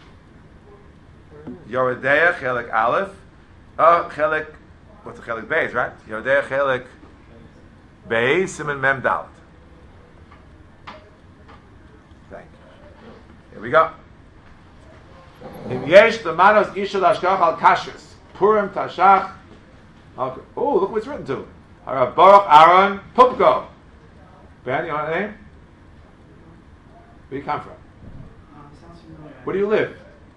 Yoredeya chelik aleph. Chelik. What's the chelik beis? Right. Yoredeya chelik beis. Siman mem dalet. Thank you. Here we go. Im yesh the manos ishul ashkach al kashrus Purim tashach. Okay. Oh, look what it's written to. Harav Baruch Aaron Pupko. Ben, you know that name? Where do you come from? Sounds familiar. Where do you live?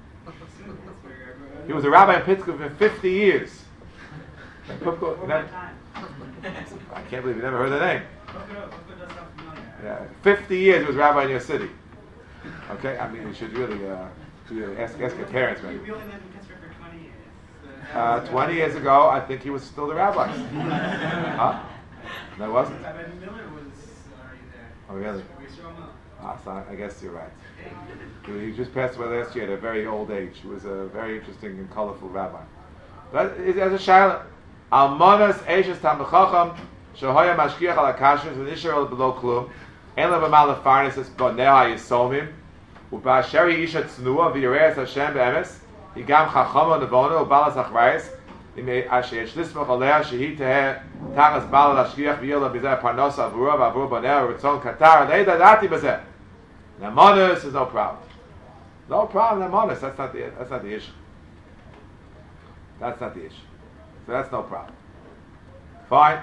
He was a rabbi in Pittsburgh for 50 years. Pupko. I can't believe you never heard the name. Yeah, 50 years he was rabbi in your city. Okay, I mean, you should really ask your parents, maybe. We only lived in Pittsburgh for 20 years. 20 years ago, I think he was still the rabbi. Huh? No, it wasn't? Rabbi Miller was already there. Oh, really? So I guess you're right. He just passed away last year at a very old age. He was a very interesting and colorful rabbi. But as a shayla, Almonas Eishes Talmid Chacham Shehoya Mashkiach Al Akashus V'Nishar Below Klum En Le B'Mal Lefarnes Es Boneha Yisomim U'Ba'Asheri Isha Tznuah V'Yireas Hashem Be'emes Higam Chachama Nevono U'Balas Achrayis Asher Yesh Lismach Alea Shehi Teheh Tachas Bal Lashkiach V'Yila B'Zeh Parnosa V'Urah V'Avur Boneha V'Ritzon Katar Leida Dati B'Zeh. Almonas is no problem. No problem, Almonas. That's not the issue. That's not the issue. So that's no problem. Fine.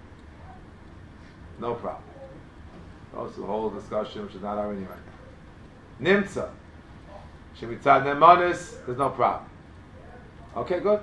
No problem. That's the whole discussion, which is not our anyway. Nimtza. Shemitzad Nemonis, there's no problem. Okay, good.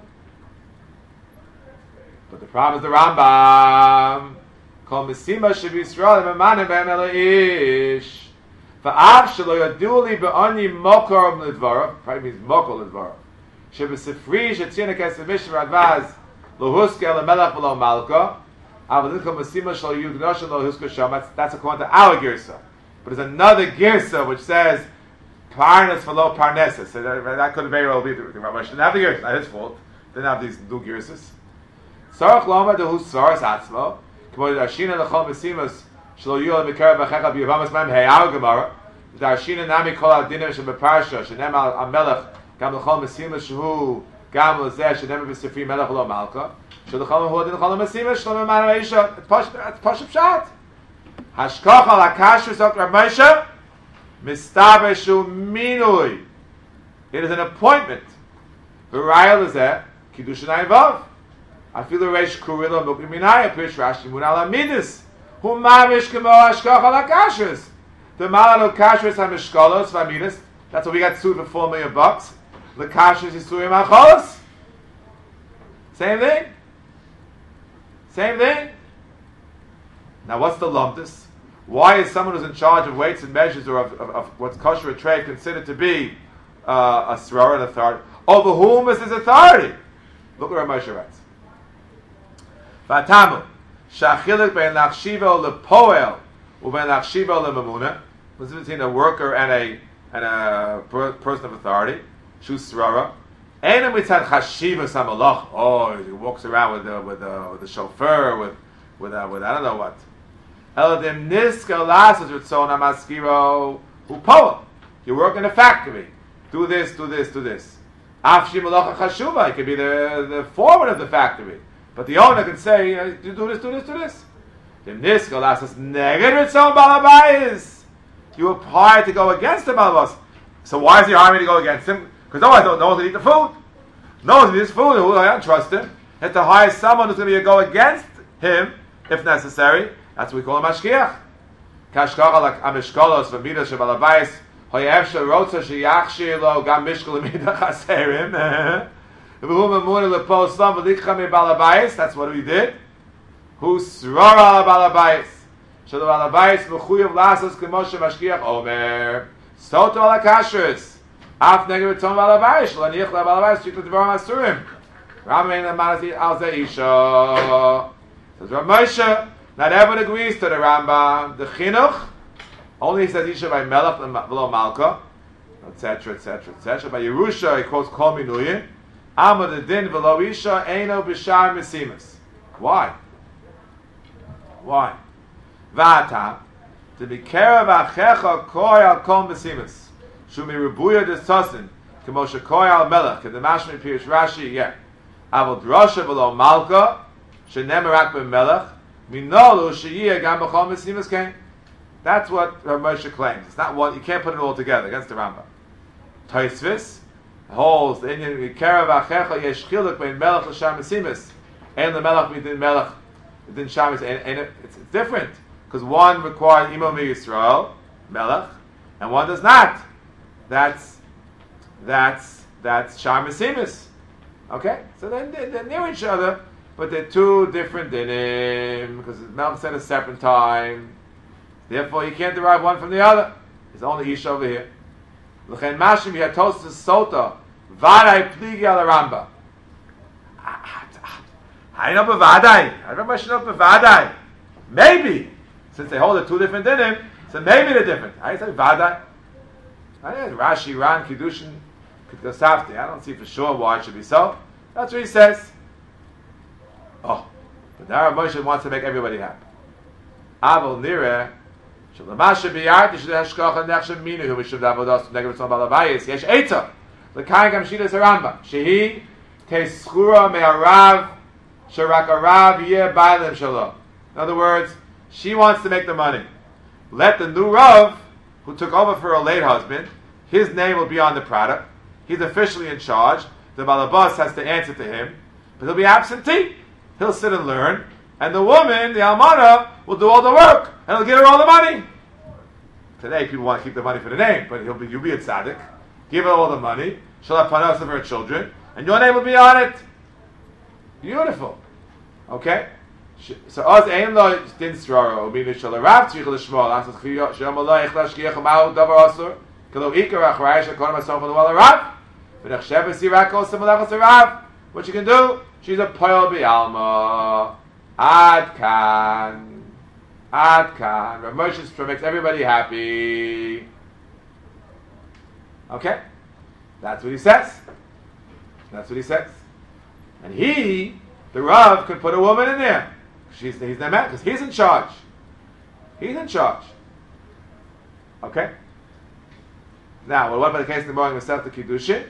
But the problem is the Rambam. Kol Mesima Shebi Yisrael Memanim Be'em Eloish. Va'av Shelo Yaduli Be'oni Mokor L'Dvarav. Probably means Mokor L'Dvarav. Shebesifri Shetzina Kesef Mishra Radvaz Lohuske Lemelech V'lo Malka. Avadinko Mesima Shelo Yudgnosha Lohuske Shom. That's according to our girsa. But there's another girsa which says Parnas V'lo Parneses. So that could very well be the Rabbi shouldn't have the girsa. Not his fault. Didn't have these new girsas. Sarach Loma Dehu Saras Atzmo. K'mo Darshina L'chol Mesimas Shelo Yul Mikar B'checha B'Yevamas Mem Hey Our Gemara. Darshina Nami Kol Adinim Shebeparsha Shenem Al Melech Gam L'chol Mesimas Shehu Gam L'zeh Shenem B'Sifri Melech V'lo Malka Shelo Hu Adin L'chol Mesimas Shelo Memanu Eisha. It's Pashup Pshat. Hashkoch Al Akashus Dr. Moshe Mistaber Shu Minui. It is an appointment. V'rayel L'zeh Kiddushin Vav. I feel the Reish Kurila Mukhi Minaya Pish Rashi Munal Amidus Hu Mamish Kemo Hashkoch Al Akashus. The Malano Kashrus HaMishkolos V'Amidus. That's what we got sued for $4 million. The Kashrus Yisuyim HaCholos. Same thing. Same thing. Now what's the lumptus? Why is someone who's in charge of weights and measures or of what's kosher a trade considered to be a srara, an authority? Over whom is his authority? Look what Moshe writes. Vatamu shachiluk bein lachshiva lepoel ubein lachshiva lemamuna. What's between a worker and a person of authority? Shu srara. Ain't mitzad chashiva samalach. Oh, he walks around with the chauffeur with I don't know what. Eladim niska lasas ritzon amaskiro upoel. You work in a factory. Do this, do this, do this. Afshi malacha chashuva. It could be the foreman of the factory. But the owner can say, you do this, do this, do this. You are hired to go against the Balabas. So why is he hiring me to go against him? Because otherwise no one's going to eat the food. No one's going to eat his food. I don't trust him. You have to hire someone who's going to go against him, if necessary. That's what we call a mashkiach. Kashkach amishkolos v'midah shebalabais hoyev sherotza sheyachshir lo gam mishkol midah chaserim. That's what we did. Who srara balabais? So the balabais mechuyev lasas k'moshe mashkiach omer soto ala kashrus af neged v'tom balabais lo niich la balabais shikla dvarim asurim ramein amanati al zeisha. Says Rav Moshe, not everyone agrees to the Rambam. The chinuch only says isha by melech v'lo malka, etc., etc., etc. By Yerusha, he quotes kol minuyim. Amad din v'lo isha eino b'shar mesimas. Why? Why? V'atam to be care v'achecha koi al kol mesimas. Shumi rebuya desasin k'moshe koi al melech. The mashmi pirish Rashi. Yeah. Avol drasha v'lo malka shenemerak b'melech minolu sheyiyah gam b'chol mesimas came. That's what Rav Moshe claims. It's not one. You can't put it all together against the Rambam. Tosfos holds the Indian Mikara v'achecha yesh chiluk bein melech l'shar mesimas and the melech within melech within shamis, and it's different because one requires imam Yisrael melech and one does not. That's shar mesimas. Okay, so they're near each other. but they're two different dinim, because Melch said a separate time. Therefore, you can't derive one from the other. It's only Isha over here. L'chein mashim yatos sota vaday pligi al Ramba. I know b'vaday. I remember I know b'vaday. Maybe, since they hold it two different dinim, so maybe they're different. I say vaday. Rashi, Ran, Kiddushin, Kitkosafti. I don't see for sure why it should be so. That's what he says. Oh, but now Moshe wants to make everybody happy. Aval nireh. Shalamasha biyart should hashkacha nechshem minu who should have odas negative son balabayis. Yesh etza. L'kain gam shidas haramba. Shehi teschura me'arav sharak arav yeh ba'alem shalom. In other words, she wants to make the money. Let the new Rav, who took over for her late husband, his name will be on the product. He's officially in charge. The balabas has to answer to him, but he'll be absentee. He'll sit and learn, and the woman, the almana, will do all the work, and he'll give her all the money. Today, people want to keep the money for the name, but you'll be a tzaddik. Give her all the money. She'll have panos of her children, and your name will be on it. Beautiful. Okay? So, Oz ein lo din sraro, uminu shal rav tzrich l'shmol, asas chiyot, shem Allah ichlash kiyach ma'u davar asur, kelo ikar achrayah shal kolam asom chal rav, v'nechshev v'sirak kol semalachas rav. What you can do? She's a poil bi'alma. Ad kan. Rav Moshe makes everybody happy. Okay? That's what he says. And he, the Rav, could put a woman in there. He's the man, because he's in charge. Okay? Now, well, what about the case in the morning of Masechta Kiddushin?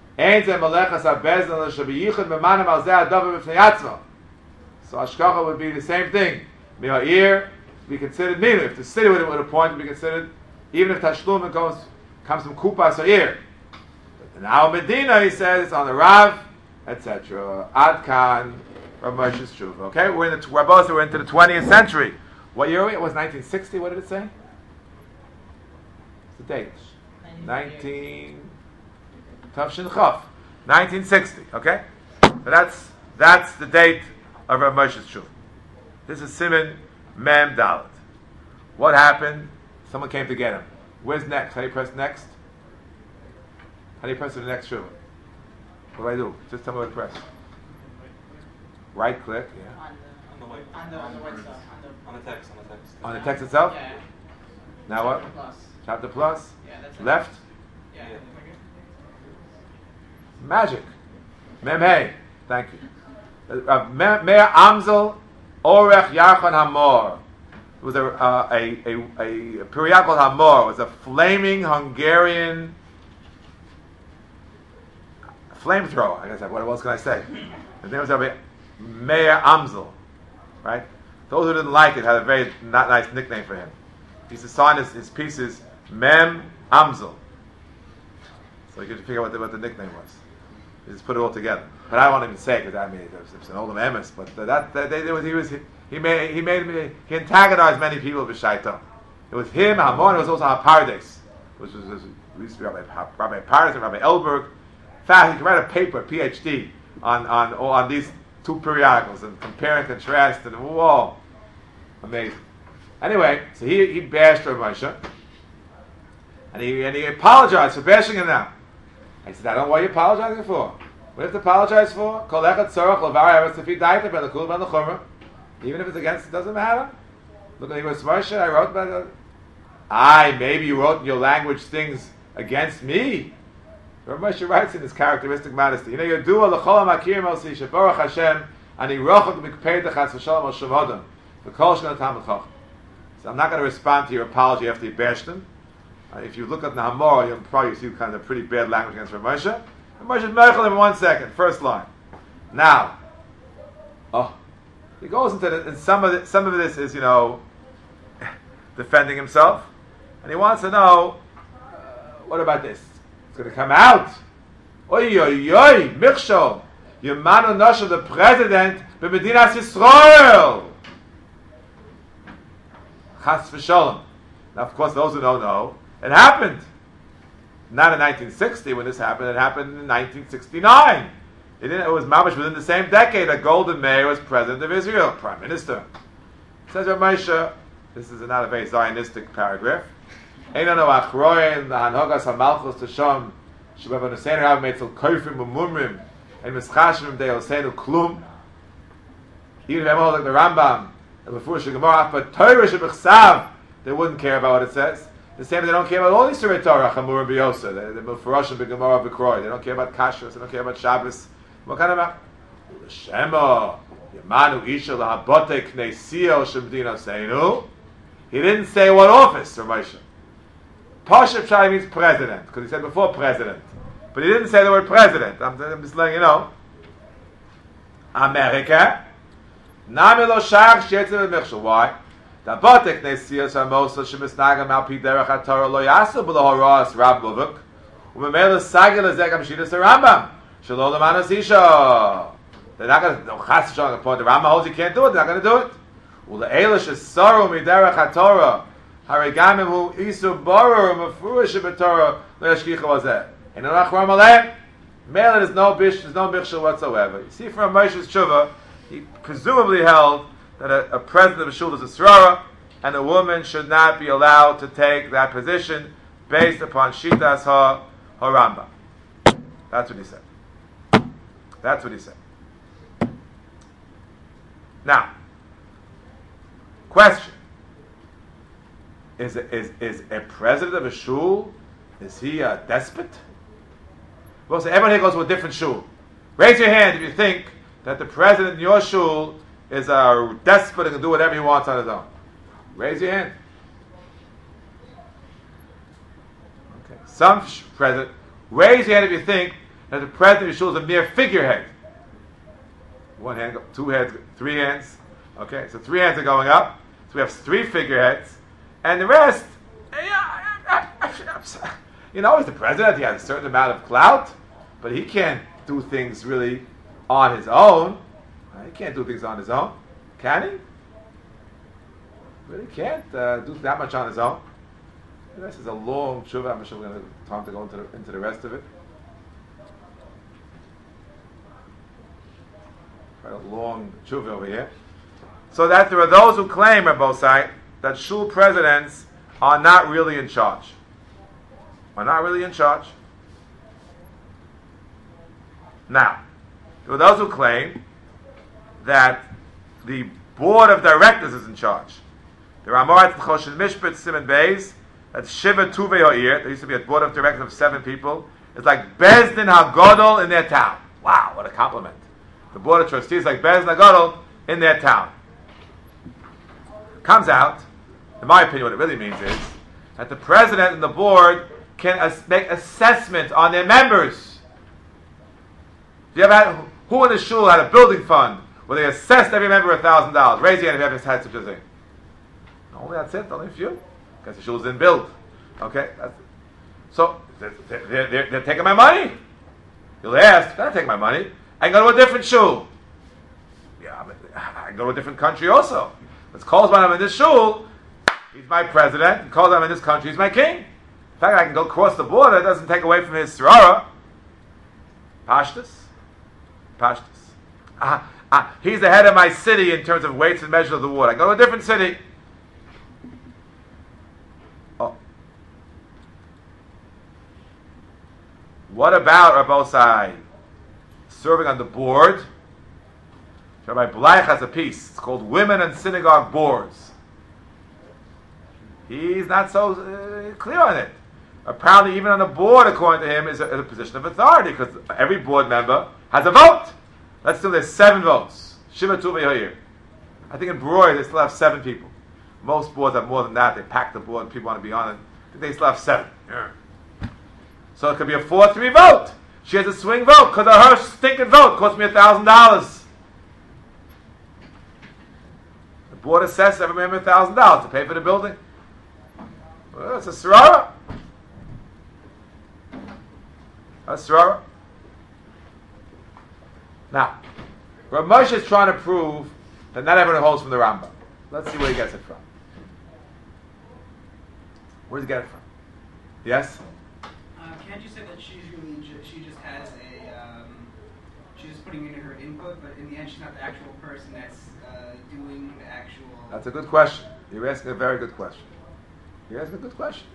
So Ashkacha would be the same thing. Me'a'ir be considered minu. If the city would appoint, be considered, even if Tashlum comes from Kupas or Ir. But now Medina, he says, it's on the Rav, etc. Adkan, Rav Moshe's Tshuva. Okay, we're into the 20th century. What year are we? It was 1960. What did it say? What's the date? 19 Chaf, 1960. Okay, so that's the date of Rav Moshe's Tshuva. This is Siman Mem Dalet. What happened? Someone came to get him. Where's next? How do you press next? How do you press to the next Tshuva? What do I do? Just tell me what to press. Right click. Yeah. On the white stuff. On the text. On the text itself? Yeah. Now what? Plus. Chapter plus? Yeah, that's Left? Yeah. Magic. Mem Hey. Thank you. Meir Amzel Orech Yarchan Hamor. It was a period called Hamor. It was a flaming Hungarian flamethrower. I guess what else can I say? His name was Meir Amzel. Right? Those who didn't like it had a very not nice nickname for him. He used to sign his pieces Mem Amzel. So you could figure out what the nickname was. He just put it all together. But I won't even say it because it's an old emes. But he antagonized many people with Shaita. It was him, Hamon. It was also Hapardes, which used to be Rabbi Pardes and Rabbi Elberg. In fact, he could write a paper, PhD, on these two periodicals and compare and contrast and whoa, amazing. Anyway, so he bashed Rav Moshe, and he apologized for bashing him now. I said, I don't know what you're apologizing for. What do you have to apologize for? Even if it's against, it doesn't matter. Look at Rav Moshe, I wrote about it. Maybe you wrote in your language things against me. Rav Moshe writes in his characteristic modesty. You know, you do l'chol ha'makirim el si sheborach Hashem ani rochak mikpedach chas v'shalom al shavadam v'kol shana tamid chacham. So I'm not going to respond to your apology after you bashed him. If you look at the Hamor, you'll probably see kind of pretty bad language against Rav Moshe. Rav Moshe is meichel in 1 second, first line. Now, he goes into and some of this is defending himself, and he wants to know what about this? It's going to come out. Oy oy oy, Michshol, Yemanu Nosha, the president, b'Medinas Yisrael. Chas v'sholem. Now, of course, those who don't know, it happened. Not in 1960 when this happened. It happened in 1969. It was mamash within the same decade that Golda Meir was president of Israel, prime minister. Says Rav Moshe, this is not a very Zionistic paragraph. Einanu achroin lahanhogas hamalchus tasham shebev anuseinu rav meitzel koifrim umumrim and mischashim deosenu klum. Even if I'm like the Rambam and before Gemara, but Torah shebechsav, they wouldn't care about what it says. The same, they don't care about all these Surei Torah, Chamur and Biyosa. They're Mefarashim b'Gemara b'Kroi. They don't care about Kashrus. They don't care about Shabbos. What kind of Shema Yamanu Isha lahabote knesiyah shemdina seinu. He didn't say what office, Rav Moshe. Pashup Shai means president, because he said before president, but he didn't say the word president. I'm just letting you know. America. Namilo Shach Shetzim Michshel. Why? The Botek Nesiyas Hamosa Shemisnagam Al Pi Derech HaTorah Lo Yasu B'Lo Horas Rab Luvuk Umemela Sagil Ezek Amshidas Rambam Shalom Lamanas Isha. They're not going to Chas Shalom upon the Rambam holds you can't do it. They're not going to do it. Ula Eilish Saru Miderech HaTorah Harigamim Hu Isu Borur Mefurish B'Torah Lo Yashkicha Wazeh. And Elach Ram Aleh Mela there's no Michshel whatsoever. You see from Moshe's Tshuva, he presumably held that a president of a shul is a srara, and a woman should not be allowed to take that position based upon Shitas HaRambam. That's what he said. That's what he said. Now, question. Is a president of a shul, is he a despot? Well, so everyone here goes to a different shul. Raise your hand if you think that the president in your shul is a despot and can do whatever he wants on his own. Raise your hand. Okay. Some president. Raise your hand if you think that the president of your shul is a mere figurehead. One hand, two hands, three hands. Okay, so three hands are going up. So we have three figureheads, and the rest. You know, he's the president. He has a certain amount of clout, but he can't do things really on his own. He can't do things on his own. Can he? Really can't do that much on his own. The rest is a long tshuva. I'm sure we're going to have time to go into the rest of it. Quite a long tshuva over here. So that there are those who claim, Rabbosai, that shul presidents are not really in charge. Are not really in charge. Now, there are those who claim that the board of directors is in charge. The Ramorat Choshen Mishpat Simon Beis, that Shiva Tuvei Ha'ir, there used to be a board of directors of 7 people, it's like Bezdin HaGodol in their town. Wow, what a compliment. The board of trustees is like Bezdin HaGodol in their town. Comes out, in my opinion, what it really means is that the president and the board can make assessment on their members. Do you ever had, who in the shul had a building fund where they assessed every member $1,000? Raise your hand if you ever had such a thing. Only that's it, only a few. Because the shul didn't build. Okay? So, they're taking my money. You'll ask, they're not taking my money. I can go to a different shul. Yeah, I can go to a different country also. Let's call him in this shul. He's my president. And call him in this country. He's my king. In fact, I can go across the border. It doesn't take away from his srara. Pashtus. He's the head of my city in terms of weights and measures of the water. I go to a different city. Oh. What about Rabbosai serving on the board? Rabbi Bleich has a piece. It's called Women and Synagogue Boards. He's not so clear on it. Apparently, even on the board, according to him, is a position of authority because every board member has a vote. Let's do there's 7 votes. Shiva Tuvei Ha'ir. I think in Broi they still have 7 people. Most boards have more than that. They pack the board and people want to be on it. I think they still have 7. Yeah. So it could be a 4-3 vote. She has a swing vote because of her stinking vote cost me $1,000. The board assessed every member $1,000 to pay for the building. Well, it's a srara. A srara. Now, Rav Moshe is trying to prove that not everyone holds from the Rambam. Let's see where he gets it from. Where does he get it from? Yes? Can't you say that she just has she's putting in her input, but in the end she's not the actual person that's doing the actual... That's a good question. You're asking a very good question. You're asking a good question.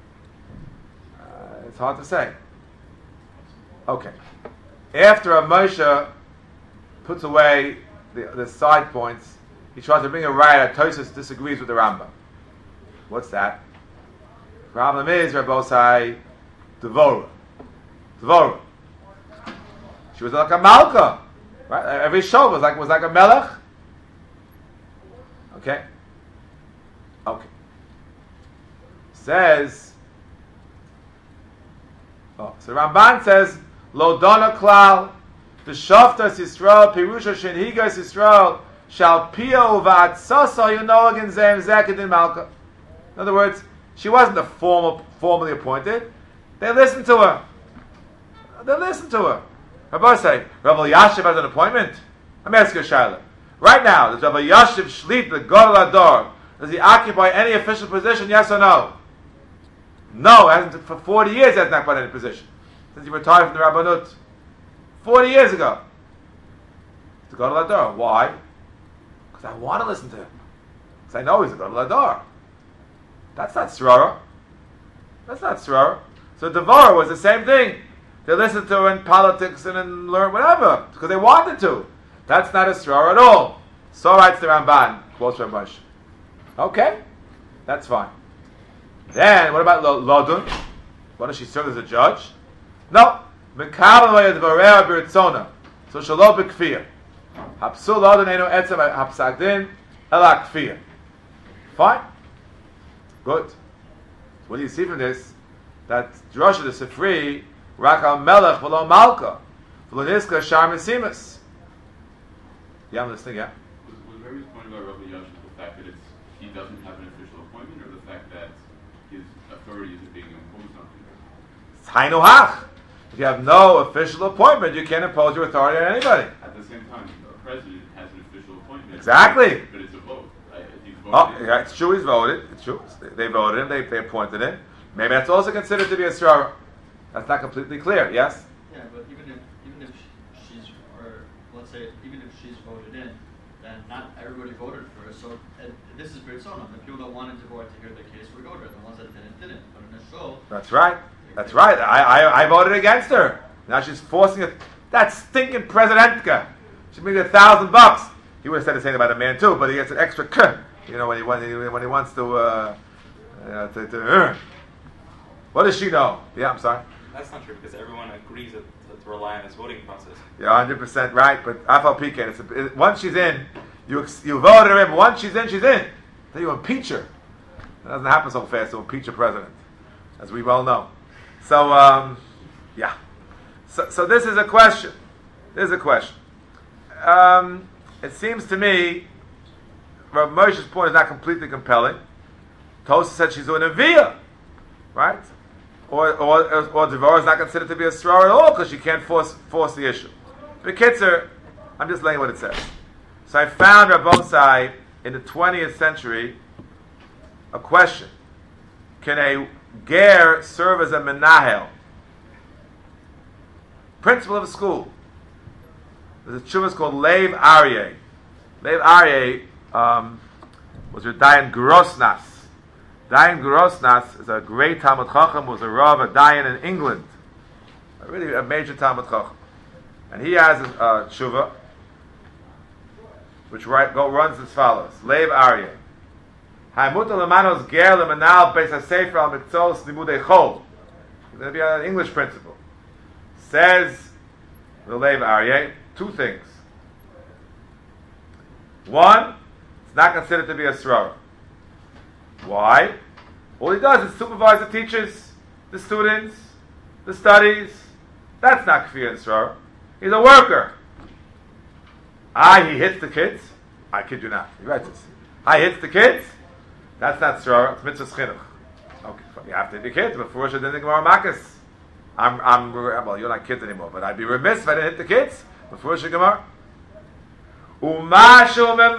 It's hard to say. Okay. After Moshe puts away the side points, he tries to bring a riot that Tosfos disagrees with the Rambam. What's that? The problem is, Rabbosai, Devorah. She was like a Malka. Right? Every show was like a Melech. Okay? Okay. Says, so Ramban says, Lo dona klal, v'shoftas Yisrael, pirusha shenhigas Yisrael, shal pia u'va'atzasa yunogin zem zekadin malka. In other words, she wasn't formally appointed. They listened to her. Rabbi say, Rabbi Yashiv has an appointment? Let me ask you a shayla. Right now, does Rabbi Yashiv Shlit, the Gadol Ador, does he occupy any official position, yes or no? No, hasn't for 40 years he hasn't occupied any position. Since he retired from the Rabbanut. 40 years ago. The Gadol Ador. Why? Because I want to listen to him. Because I know he's a Gadol Ador. That's not Srara. So Devorah was the same thing. They listened to her in politics and in learn whatever, because they wanted to. That's not a Srara at all. So writes the Ramban, quotes from Moshe. Okay, that's fine. Then, what about Lodun? What does she serve as a judge? No. So shalo b'kfir. Hapsul Lodun eino etzem hapsagdin ela kfir. Fine. Good. So what do you see from this? That Drosha the Sifri, Rakal Melech v'lo Malka, v'lo Niska Shar Mesimus. Yeah, I'm listening, yeah? Was Rabbi's point about Rabbi Yashiv the fact that he doesn't have an official appointment, or the fact that his authority isn't being imposed on him? It's Hainu Hach. If you have no official appointment, you can't impose your authority on anybody. At the same time, a president has an official appointment. Exactly. But it's a vote. Yeah, it's true he's voted. It's true. They voted him, they appointed him. Maybe that's also considered to be a Srara. That's not completely clear, yes? Yeah, but even if she's, or let's say, even if she's voted in, then not everybody voted for her. So this is B'Ritzonam. The people that wanted to go out to hear the case would go to her. The ones that didn't. But in a show... That's right. I voted against her. Now she's forcing it. That stinking Presidentka. She made $1,000. He would have said the same about a man too, but he gets an extra when he wants to earn. What does she know? Yeah, I'm sorry. That's not true, because everyone agrees to rely on his voting process. You're 100% right, but Afal Pekan, once she's in, you voted her in, but once she's in, then you impeach her. It doesn't happen so fast to impeach a president, as we well know. So, yeah. So this is a question. It seems to me, Rav Moshe's point is not completely compelling. Tosfos said she's doing a Nevi'ah, right? Or Devorah is not considered to be a Srara at all because she can't force the issue. B'kitzer, I'm just laying what it says. So I found Rabbosai in the 20th century a question: can a ger serve as a menahel, principal of a school? There's a tshuvas called Lev Aryeh. Lev Aryeh was with Dayan Grosnas. Dayan Grosnas is a great Talmud Chacham, was a Rav, a Dayan in England. Really a major Talmud Chacham. And he has a tshuva, which runs as follows. Lev Aryeh. Ha'muta lemanos ger lemanal beis hasefer al miktzos limudei chol. It's going to be an English principle. Says the Lev Aryeh, two things. One, it's not considered to be a srara. Why? All he does is supervise the teachers, the students, the studies. That's not kfir and srara. He's a worker. He hits the kids. I kid you not. He writes this. He hits the kids. That's not srara. It's mitzvah chinuch. Okay, you have to hit the kids before she didn't Gemara Makkas. Well, you're not kids anymore, but I'd be remiss if I didn't hit the kids before she Gemara. He hires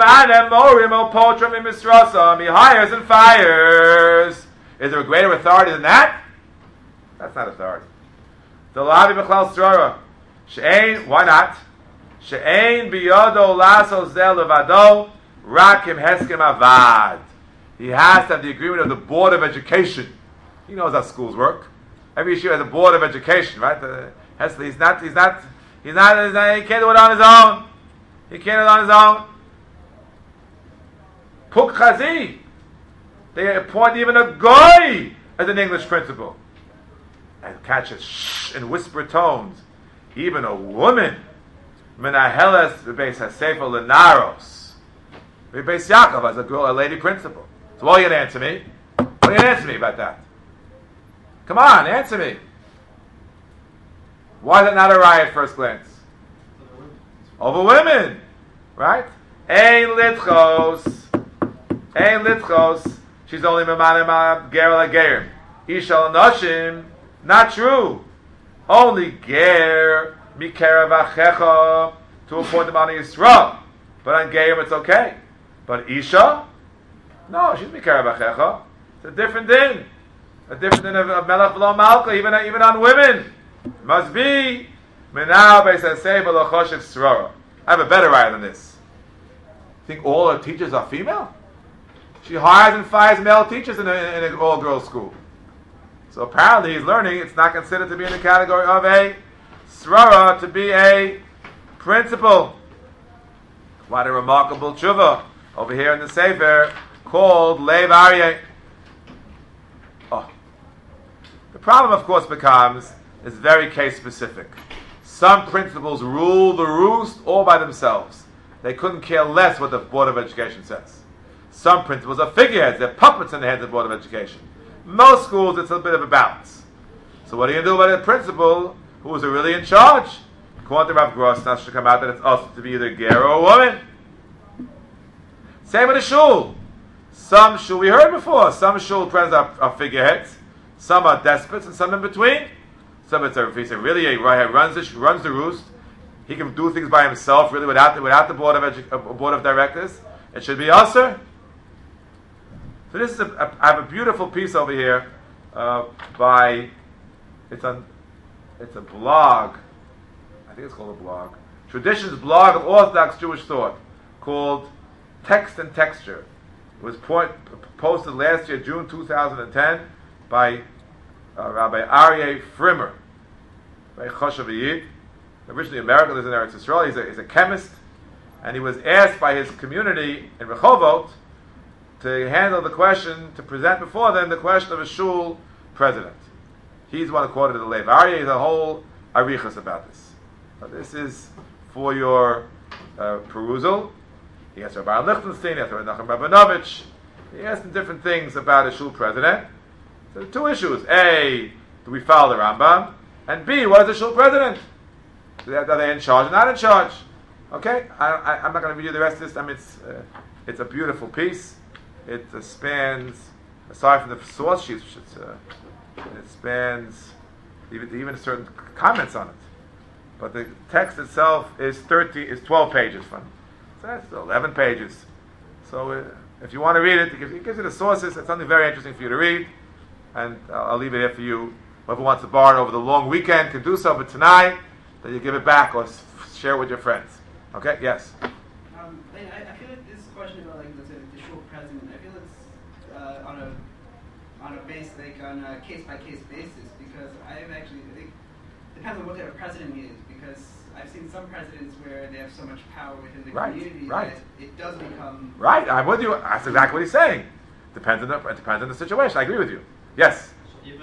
and fires. Is there a greater authority than that? That's not authority. Why not? She'ein biyado laso zel levado rakim heskem avad. He has to have the agreement of the Board of Education. He knows how schools work. Every issue has a Board of Education, right? He's not, he can't do it on his own. He can't do it on his own. Puk Chazi. They appoint even a goy as an English principal. And catches shh in whisper tones. Even a woman. Menaheles Bebeis HaSefer Lenaros. Bebeis Yaakov as a girl, a lady principal. So what are you going to answer me? What are you going to answer me about that? Come on, answer me. Why is it not a riot at first glance? Over women. Right? Ein litchos. She's only memanim ger la ger. Ishal nashim. Not true. Only ger mikerav achecha to appoint them on Yisrael. But on gerim it's okay. But isha, no, she's mikerav achecha. It's a different din. A different din of melech v'lo malka, even on women. Must be menau beisasei v'lochoshev srora. I have a better right than this. Think all her teachers are female? She hires and fires male teachers in an all-girls school. So apparently he's learning it's not considered to be in the category of a srara, to be a principal. What a remarkable tshuva over here in the Sefer called Lev Aryeh. Oh. The problem, of course, becomes it's very case-specific. Some principals rule the roost all by themselves. They couldn't care less what the Board of Education says. Some principals are figureheads. They're puppets in the hands of the Board of Education. Most schools, it's a bit of a balance. So what are you going to do about a principal who is really in charge? According to Rav Grossnas, should come out that it's also to be either a ger or a woman. Same with a shul. Some shul, we heard before, some shul presidents are figureheads. Some are despots and some in between. Some it's if he's really a runs the roost. He can do things by himself, really, without the board of directors. It should be usher. So this is I have a beautiful piece over here by it's a blog. I think it's called a blog. Traditions blog of Orthodox Jewish thought called Text and Texture. It was posted last year, June 2010, by Rabbi Aryeh Frimer, by Choshev Yid. Originally American, lives in Eretz Yisrael. He's a chemist, and he was asked by his community in Rehovot to handle the question, to present before them the question of a shul president. He's one who quoted the Lev Aryeh. He's a whole arichas about this. So this is for your perusal. He asked Rabbi Lichtenstein, he asked Rabbi Nachum Rabinovich. He asked him different things about a shul president. So there are two issues. A, do we follow the Rambam? And B, what is a shul president? Are they in charge or not in charge? Okay? I'm not going to read you the rest of this. I mean, it's a beautiful piece. It spans, aside from the source sheets, it spans even certain comments on it. But the text itself is 12 pages from. So that's 11 pages. So if you want to read it, it gives you the sources. It's something very interesting for you to read. And I'll leave it here for you. Whoever wants to borrow it over the long weekend can do so, but tonight, then you give it back or share it with your friends. Okay? Yes? I feel like this question about the shul president, I feel it's on a case-by-case basis, because I think it depends on what type of president he is, because I've seen some presidents where they have so much power within the community that it does become... Right, I'm with you. That's exactly what he's saying. It depends on the situation. I agree with you. Yes? Even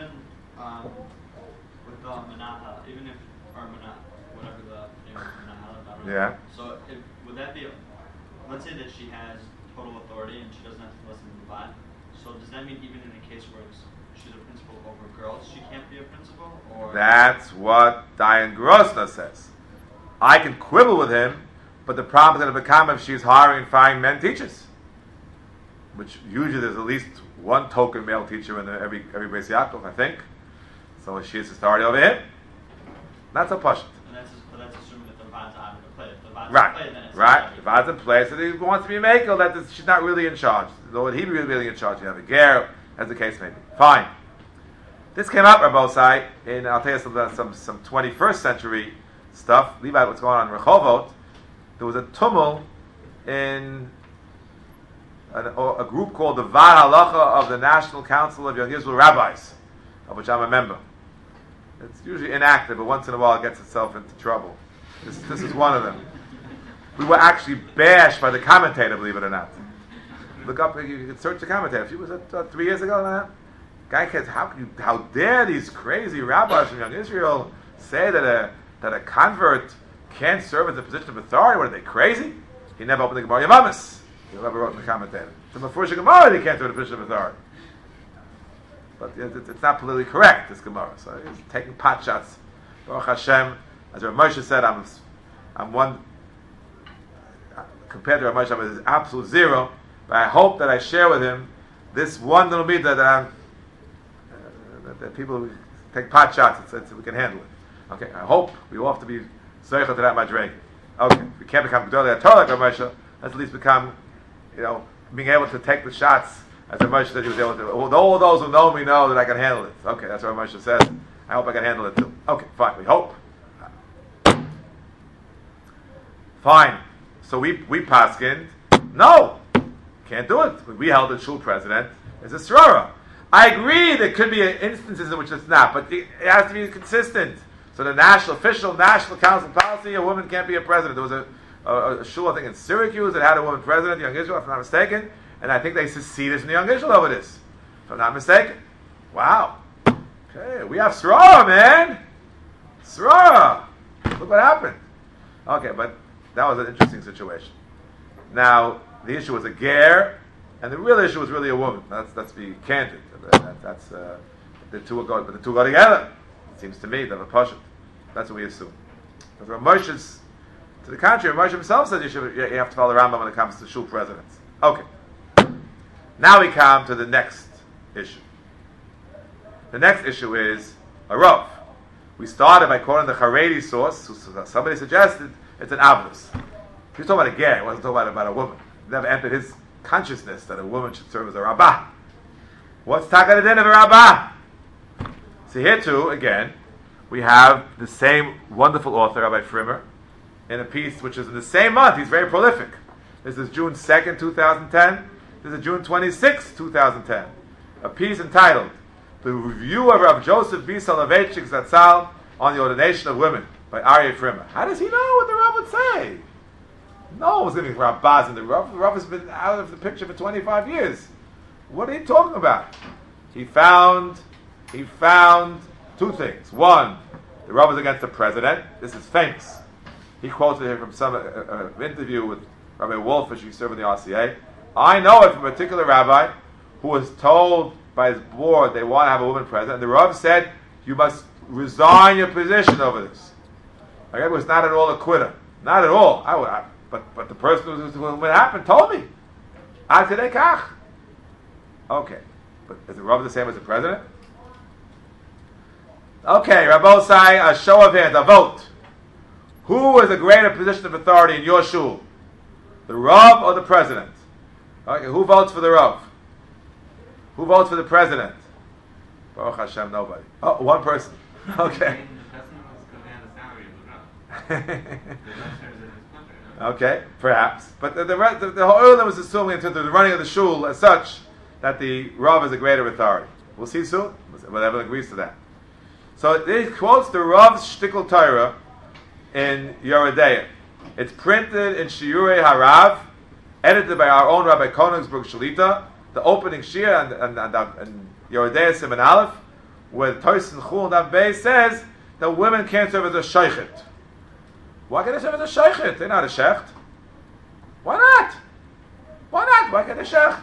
with the Manaha, even if, or whatever the name of Manaha, yeah. So would that be, let's say that she has total authority and she doesn't have to listen to the Bad. So does that mean even in a case where she's a principal over girls, she can't be a principal? Or that's what Diane Grosna says. I can quibble with him, but the problem is going to become if she's hiring and firing men teachers, which usually there's at least one token male teacher in every Beis Yaakov, I think. So she has authority over him. Not so pushed. And that's assuming that the Vad's out of the play. If the Vad's right. in play, then it's right. The Vad's in play, so he wants to be makel. She's not really in charge. Though he be really in charge. You have a ger, as the case may be. Fine. This came up, Rabosai, in I'll tell you some 21st century stuff. Leave out what's going on in Rehovot. there was a tumult in a group called the Var Halacha of the National Council of Young Israel Rabbis, of which I'm a member. It's usually inactive, but once in a while it gets itself into trouble. This is one of them. We were actually bashed by the commentator, believe it or not. Look up, you can search the commentator. She was 3 years ago now. Guy says, how dare these crazy rabbis from Young Israel say that a convert can't serve as a position of authority? What are they, crazy? He never opened the Gemara Yavamis. He never wrote in the commentator. So before Gemara, they can't serve a position of authority. But it's not politically correct, this Gemara. So he's taking pot shots. Baruch Hashem, as Rav Moshe said, I'm one, compared to Rav Moshe, I'm an absolute zero. But I hope that I share with him this one little mitzvah that people take pot shots, so we can handle it. Okay, I hope we all have to be zeicha to that madrega. Okay, we can't become Gedolei HaTorah like Rav Moshe. Let's at least become, being able to take the shots as Rav Moshe said he was able to. All those who know me know that I can handle it. Okay, that's what Rav Moshe says. I hope I can handle it too. Okay, fine. We hope. Fine. So we paskined. No. Can't do it. We held the shul president as a srara. I agree there could be instances in which it's not, but it has to be consistent. So the official national council policy, a woman can't be a president. There was a shul, I think, in Syracuse that had a woman president, Young Israel, if I'm not mistaken, and I think they seceded from the Young Israel over this, if I'm not mistaken. Wow. Okay, we have srara, man. Srara. Look what happened. Okay, but that was an interesting situation. Now, the issue was a ger, and the real issue was really a woman. Let's be candid. The two go together. It seems to me that a pashat. That's what we assume. Because Rav Moshe's, to the contrary, Rav Moshe himself says you have to follow the Rambam when it comes to shul presidents. Okay. Now we come to the next issue. The next issue is a rav. We started by quoting the Haredi source. Somebody suggested it's an avos. He was talking about a ger. He wasn't talking about a woman. It never entered his consciousness that a woman should serve as a rabbah. What's takad din of a rabbah? So here too, again, we have the same wonderful author, Rabbi Frimer, in a piece which is in the same month. He's very prolific. This is June 2nd, 2010. This is June 26th, 2010. A piece entitled The Review of Rav Joseph B. Soloveitchik Zatzal on the Ordination of Women by Aryeh Frimer. How does he know what the Rav would say? No one's going to be Rabbaz in the Rav. The Rav has been out of the picture for 25 years. What are you talking about? He found two things. One, the Rav was against the president. This is famous. He quoted here from some interview with Rabbi Wolfish, who served in the RCA. I know it from a particular rabbi who was told by his board they want to have a woman president. And the Rav said, you must resign your position over this. Okay, it was not at all a quitter. Not at all. But the person who it happened told me. Ad kedei kach. Okay. But is the Rav the same as the president? Okay, Rabbosai, a show of hands, a vote. Who is a greater position of authority in your shul? The Rav or the president? Okay, who votes for the Rav? Who votes for the president? Baruch Hashem, nobody. Oh, one person. Okay. Okay, perhaps. But the whole Olam was assuming into the running of the shul as such that the Rav is a greater authority. We'll see soon. Whatever agrees to that. So he quotes the Rav's Shtickle Torah in Yoredeya. It's printed in Shiurei Harav, edited by our own Rabbi Koenigsberg Shalita, the opening Shir and Yoredeya Siman Aleph, where Toysin Chul Dav Bey says that women can't serve as a sheichet. Why can't they serve as a sheichet? They're not a shecht. Why not? Why not? Why can't they shecht?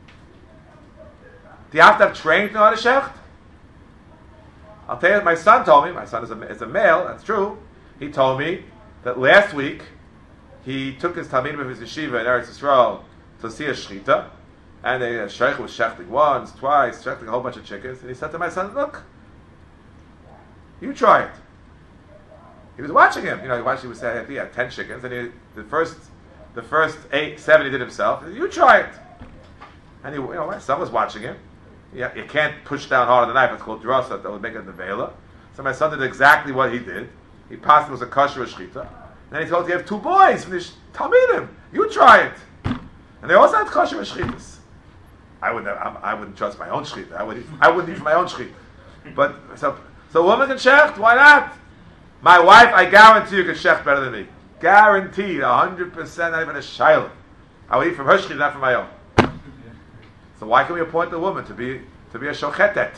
Do you have to have trained to know how to shecht? I'll tell you, my son told me, my son is a male, that's true. He told me that last week he took his talmidim of his yeshiva in Eretz Yisrael to see a shechita, and the sheikh was shechting once, twice, shechting a whole bunch of chickens, and he said to my son, look, you try it. He was watching him. He was saying he had 10 chickens, and the first 7 he did himself. He said, you try it. And my son was watching him. You can't push down hard on the knife. It's called drasa. That would make it nevela. So my son did exactly what he did. He passed it was a kosher shechita. then he told to have 2 boys from the Talmidim. You try it. And they also had kosher shchitas. I wouldn't trust my own shchita. I wouldn't eat from my own shchita. But so a woman can shecht. Why not? My wife, I guarantee you, can shecht better than me. Guaranteed, 100%, not even a shiloh. I would eat from her shchita, not from my own. So why can we appoint the woman to be a shochetet?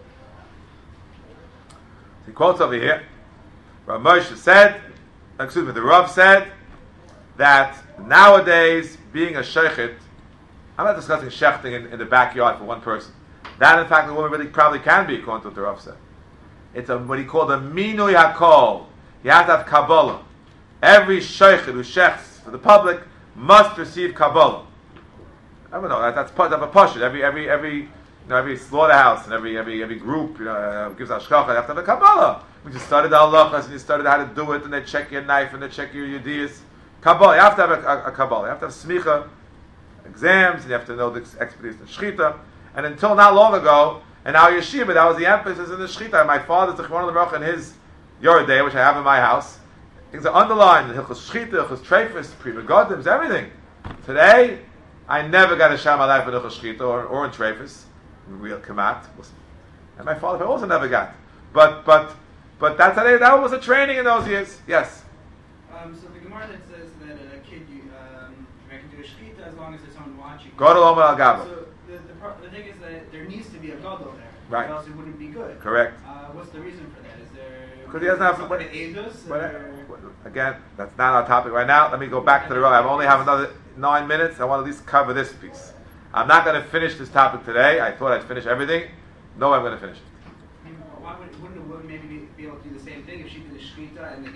He quotes over here. Rav Moshe said, the Rav said that nowadays being a shochet, I'm not discussing shechting in the backyard for one person. That, in fact, the woman really probably can be, according to what the Rav said. It's what he called a minui hakol. You have to have Kabbalah. Every shochet who shechts for the public must receive Kabbalah. I don't know. That's part of a pashut. Every slaughterhouse and every group gives hashkacha. They have to have a Kabbalah. We just studied the halachas and you studied how to do it, and they check your knife and they check your yediyas. Kabbalah. You have to have a Kabbalah. You have to have smicha exams, and you have to know the expertise in shchita. And until not long ago, in our yeshiva, that was the emphasis in the shchita. My father's Zichron Levrach in his Yoredei, which I have in my house. Things are underlined: hilchos shchita, hilchos treifus, pri megodims, everything. Today, I never got a sham alive in hilchos shchita or in treifus, real kamat. And my father also never got. But that's how that was a training in those years. Yes. So the Gemara that says that a kid can do a shchita as long as there's someone watching. Gadol Omer al Gabo. So the thing is that there needs to be a gadol there, right? Or else it wouldn't be good. Correct. What's the reason for that? Is there because he doesn't have some kind of edus? Again, that's not our topic right now. Let me go back to the row. I only have another 9 minutes. I want to at least cover this piece. I'm not going to finish this topic today. I thought I'd finish everything. No, I'm going to finish it. Why wouldn't a woman maybe be able to do the same thing if she did a shchita and the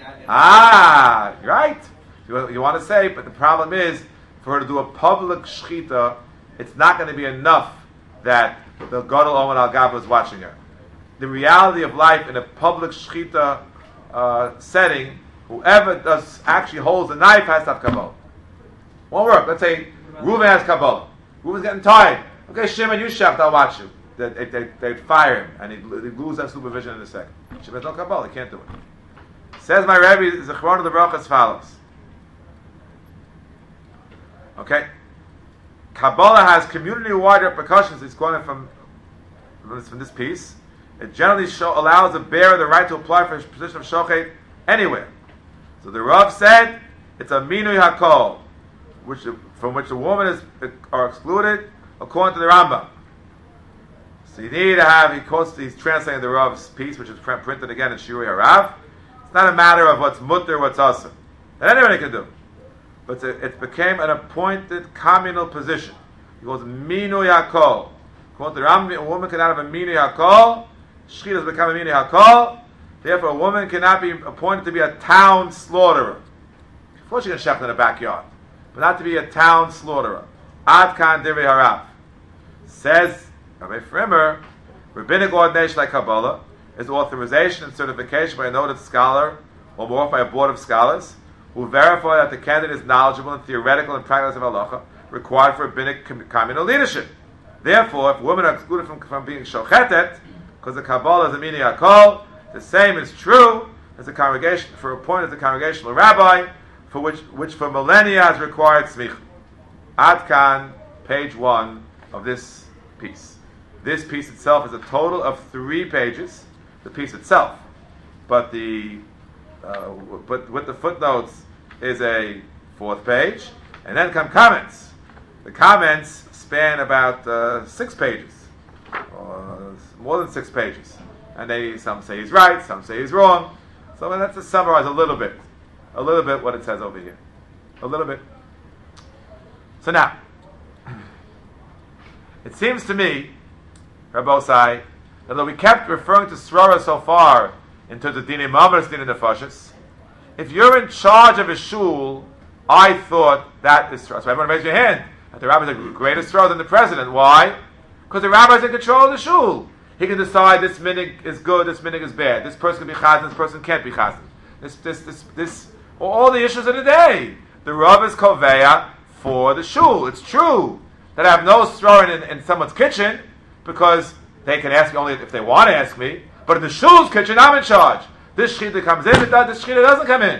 guy? Right. You want to say, but the problem is, for her to do a public shchita, it's not going to be enough that the Gadol Omer al Gabo is watching her. The reality of life in a public shchita setting, whoever actually holds the knife has to have Kabbalah. Won't work. Let's say Reuven has Kabbalah. Reuven's getting tired. Okay, Shimon, you shecht, I'll watch you. They'd fire him, and he'd lose that supervision in a second. Shimon has no Kabbalah, he can't do it. Says my Rebbe, Zichron Levrach as follows. Okay? Kabbalah has community-wide repercussions. It's going from this piece. It generally allows the bearer the right to apply for a position of shochet anywhere. So the Rav said it's a minui hakol, from which the woman are excluded according to the Rambam. So you need to have, he's translating the Rav's piece, which is printed again in Shirui Harav. It's not a matter of what's mutter, what's asur. That anybody can do. But it became an appointed communal position. He goes minui hakol. According to the Rambam, a woman cannot have a minui hakol. Shchita has become a minui hakol. Therefore, a woman cannot be appointed to be a town slaughterer. Of course, she can shecht in the backyard, but not to be a town slaughterer. Ad kan divrei harav. Says Rabbi Frimer, rabbinic ordination like Kabbalah is authorization and certification by a noted scholar or more by a board of scholars who verify that the candidate is knowledgeable in theoretical and practical of halacha required for rabbinic communal leadership. Therefore, if women are excluded from being shochetet, because the Kabbalah is a minui hakol, the same is true as the congregation for appointed as a congregational rabbi, for which for millennia has required smicha. Ad kan, page 1 of this piece. This piece itself is a total of 3 pages. The piece itself, but with the footnotes is a 4th page, and then come comments. The comments span about 6 pages, or more than 6 pages, and some say he's right, some say he's wrong. So let's just summarize a little bit what it says over here, a little bit. So now, it seems to me, Rabbosai, that though we kept referring to Srora so far in terms of Dinei Mamas, Dinei Nefashis, if you're in charge of a shul, I thought that is Srora. So everyone raise your hand. That the rabbi is a greater Srora than the president. Why? Because the rabbi is in control of the shul. He can decide this minig is good, this minig is bad. This person can be chazan, this person can't be chazan. This, all the issues of the day. The Rav is koveya for the shul. It's true that I have no Srora in someone's kitchen, because they can ask me only if they want to ask me. But in the shul's kitchen, I'm in charge. This shchita comes in, this shchita doesn't come in.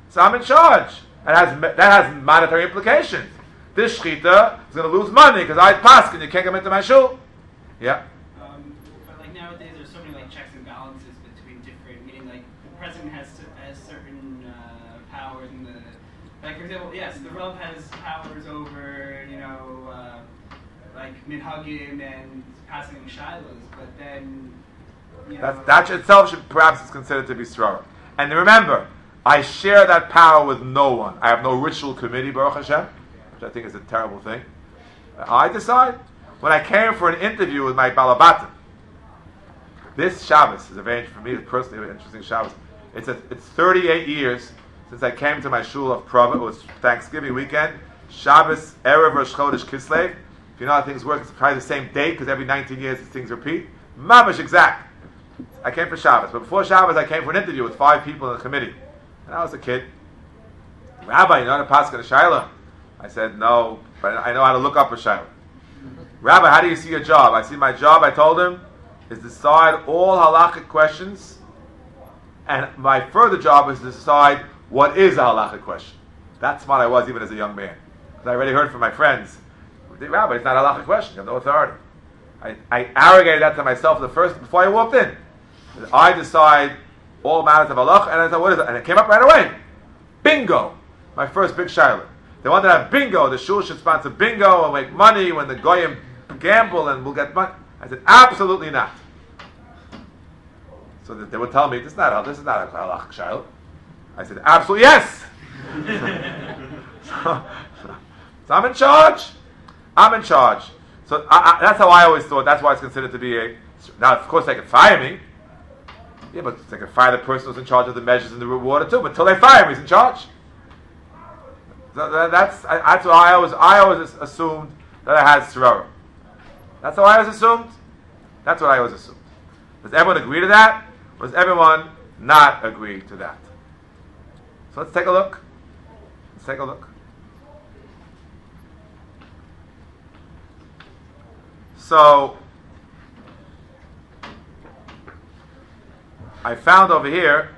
So I'm in charge. That has monetary implications. This shchita is going to lose money because I pass and you can't come into my shul. Yeah. But like nowadays, there's so many like checks and balances between different. Meaning like the president has certain powers, and like for example, yes, the Rav has powers over like minhagim and passing shilas, but then that itself should perhaps is considered to be srara. And remember, I share that power with no one. I have no ritual committee, Baruch Hashem, which I think is a terrible thing. I decide. When I came for an interview with my Balabatim, this Shabbos is a very, for me personally, an interesting Shabbos. It's 38 years since I came to my shul of Prava. It was Thanksgiving weekend, Shabbos, Erev Rosh Chodesh Kislev. If you know how things work, it's probably the same date because every 19 years these things repeat. Mamash exact. I came for Shabbos, but before Shabbos I came for an interview with 5 people in the committee. And I was a kid. Rabbi, you know how to pass a Shaila? I said, no, but I know how to look up a Shaila. Rabbi, how do you see your job? I see my job, I told him, is decide all halakhic questions, and my further job is to decide what is a halakhic question. That's what I was even as a young man. Because I already heard from my friends, Rabbi, it's not a halakhic question, you have no authority. I arrogated that to myself before I walked in. I decide all matters of halakha, and I said, what is it? And it came up right away. Bingo! My first big shiloh. They wanted to have bingo. The shul should sponsor bingo and make money when the goyim gamble and we'll get money. I said, absolutely not. So they would tell me, this is not a halakhic shiloh. I said, absolutely yes. so I'm in charge. So that's how I always thought. That's why it's considered to be a. Now, of course, they can fire me. Yeah, but they can fire the person who's in charge of the measures and the reward too. But until they fire me, he's in charge. So that's what I always assumed that I had Srara. That's how I always assumed. That's what I always assumed. Does everyone agree to that? Or does everyone not agree to that? So let's take a look. So I found over here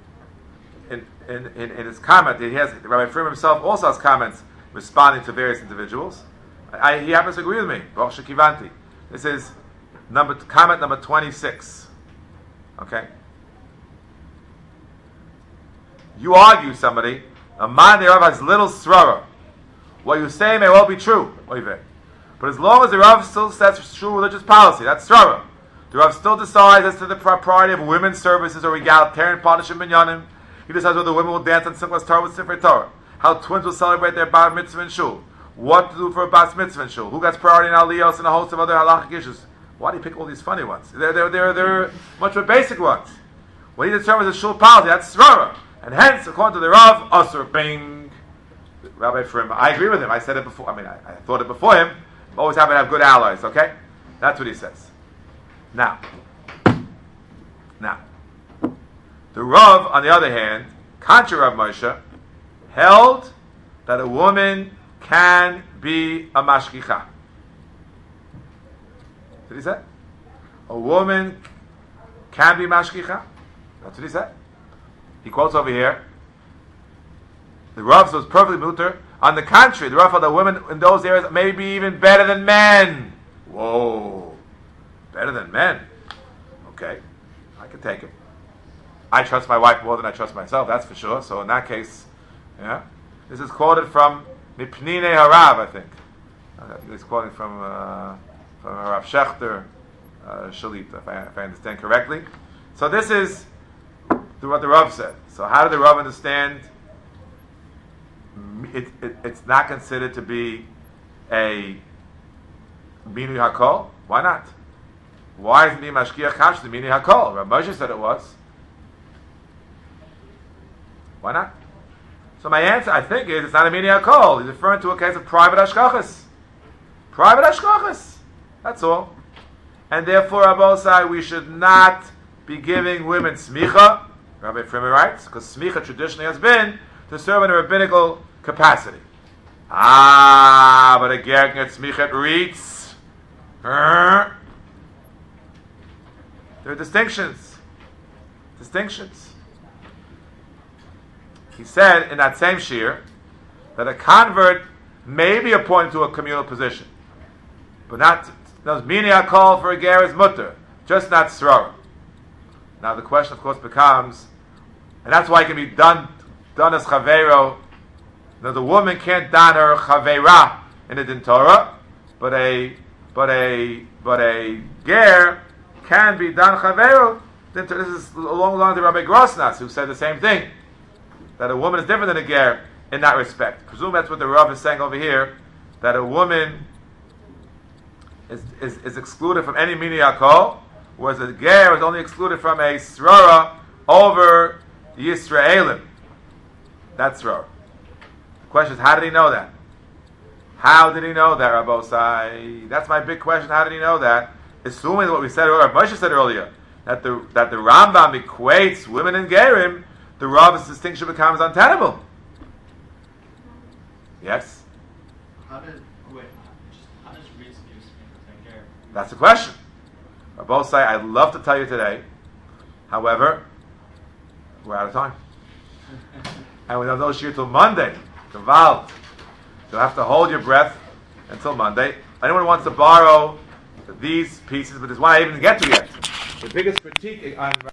in his comment, Rabbi Freeman himself also has comments responding to various individuals. He happens to agree with me. Baruch Shekivanti. This is comment number 26. Okay? You argue somebody, a man thereof has little srara. What you say may well be true. But as long as the Rav still sets true religious policy, that's srara. The Rav still decides as to the propriety of women's services or egalitarian partnership minyanim. He decides whether women will dance on Simchas Torah with Sifrei Torah, how twins will celebrate their bar mitzvah in shul, what to do for a bas mitzvah in shul, who gets priority in aliyos, and a host of other halachic issues. Why do you pick all these funny ones? They're much more basic ones. When he determines the shul policy, that's srara. And hence, according to the Rav, asur bing. Rabbi Freeman, I agree with him. I said it before. I thought it before him. I'm always happy to have good allies, okay? That's what he says. Now, the Rav, on the other hand, contrary Rav Moshe, held that a woman can be a mashgicha. Did he say? A woman can be mashgicha. That's what he said. He quotes over here. The Rav was perfectly mutter. On the contrary, the Rav held that women in those areas may be even better than men. Whoa. Better than men. Okay. I can take it. I trust my wife more than I trust myself, that's for sure. So in that case, yeah. This is quoted from Mipnine Harav, I think. He's quoting from Rav Shechter, Shalita, if I understand correctly. So this is what the Rav said. So how did the Rav understand? It's not considered to be a Minui Hakol. Why not? Why isn't he Mashkiach Chash the Minui Hakol? Rav Moshe said it was. Why not? So my answer, I think, is it's not a Minui Hakol. He's referring to a case of private Ashkachas. Private Ashkachas. That's all. And therefore, Abosai, we should not be giving women smicha. Rabbi Freeman writes, because smicha traditionally has been to serve in a rabbinical capacity. But a ger gets smicha at Reitz. There are distinctions. he said in that same shir that a convert may be appointed to a communal position, but not mini call for a ger is mutter, just not srora. Now the question, of course, becomes, and that's why it can be done as chavero. Now the woman can't don her chavera in the din Torah, but a ger can be don chavero. This is along the lines of Rabbi Grosnas, who said the same thing, that a woman is different than a ger in that respect. Presume that's what the Rav is saying over here, that a woman is excluded from any mini akol, whereas a ger is only excluded from a srara over Yisraelim. That's srara. The question is, how did he know that? How did he know that, Rabbosai? That's my big question. How did he know that? Assuming what we said earlier, Moshe said earlier, that the Rambam equates women and gerim, the Rav's distinction becomes untenable. Yes? How does Reed use ger? That's the question. Rabbosai, I'd love to tell you today. However, we're out of time. And we have no shir till Monday. Gewalt. You'll have to hold your breath until Monday. Anyone who wants to borrow these pieces, but there's one I didn't get to yet. The biggest critique on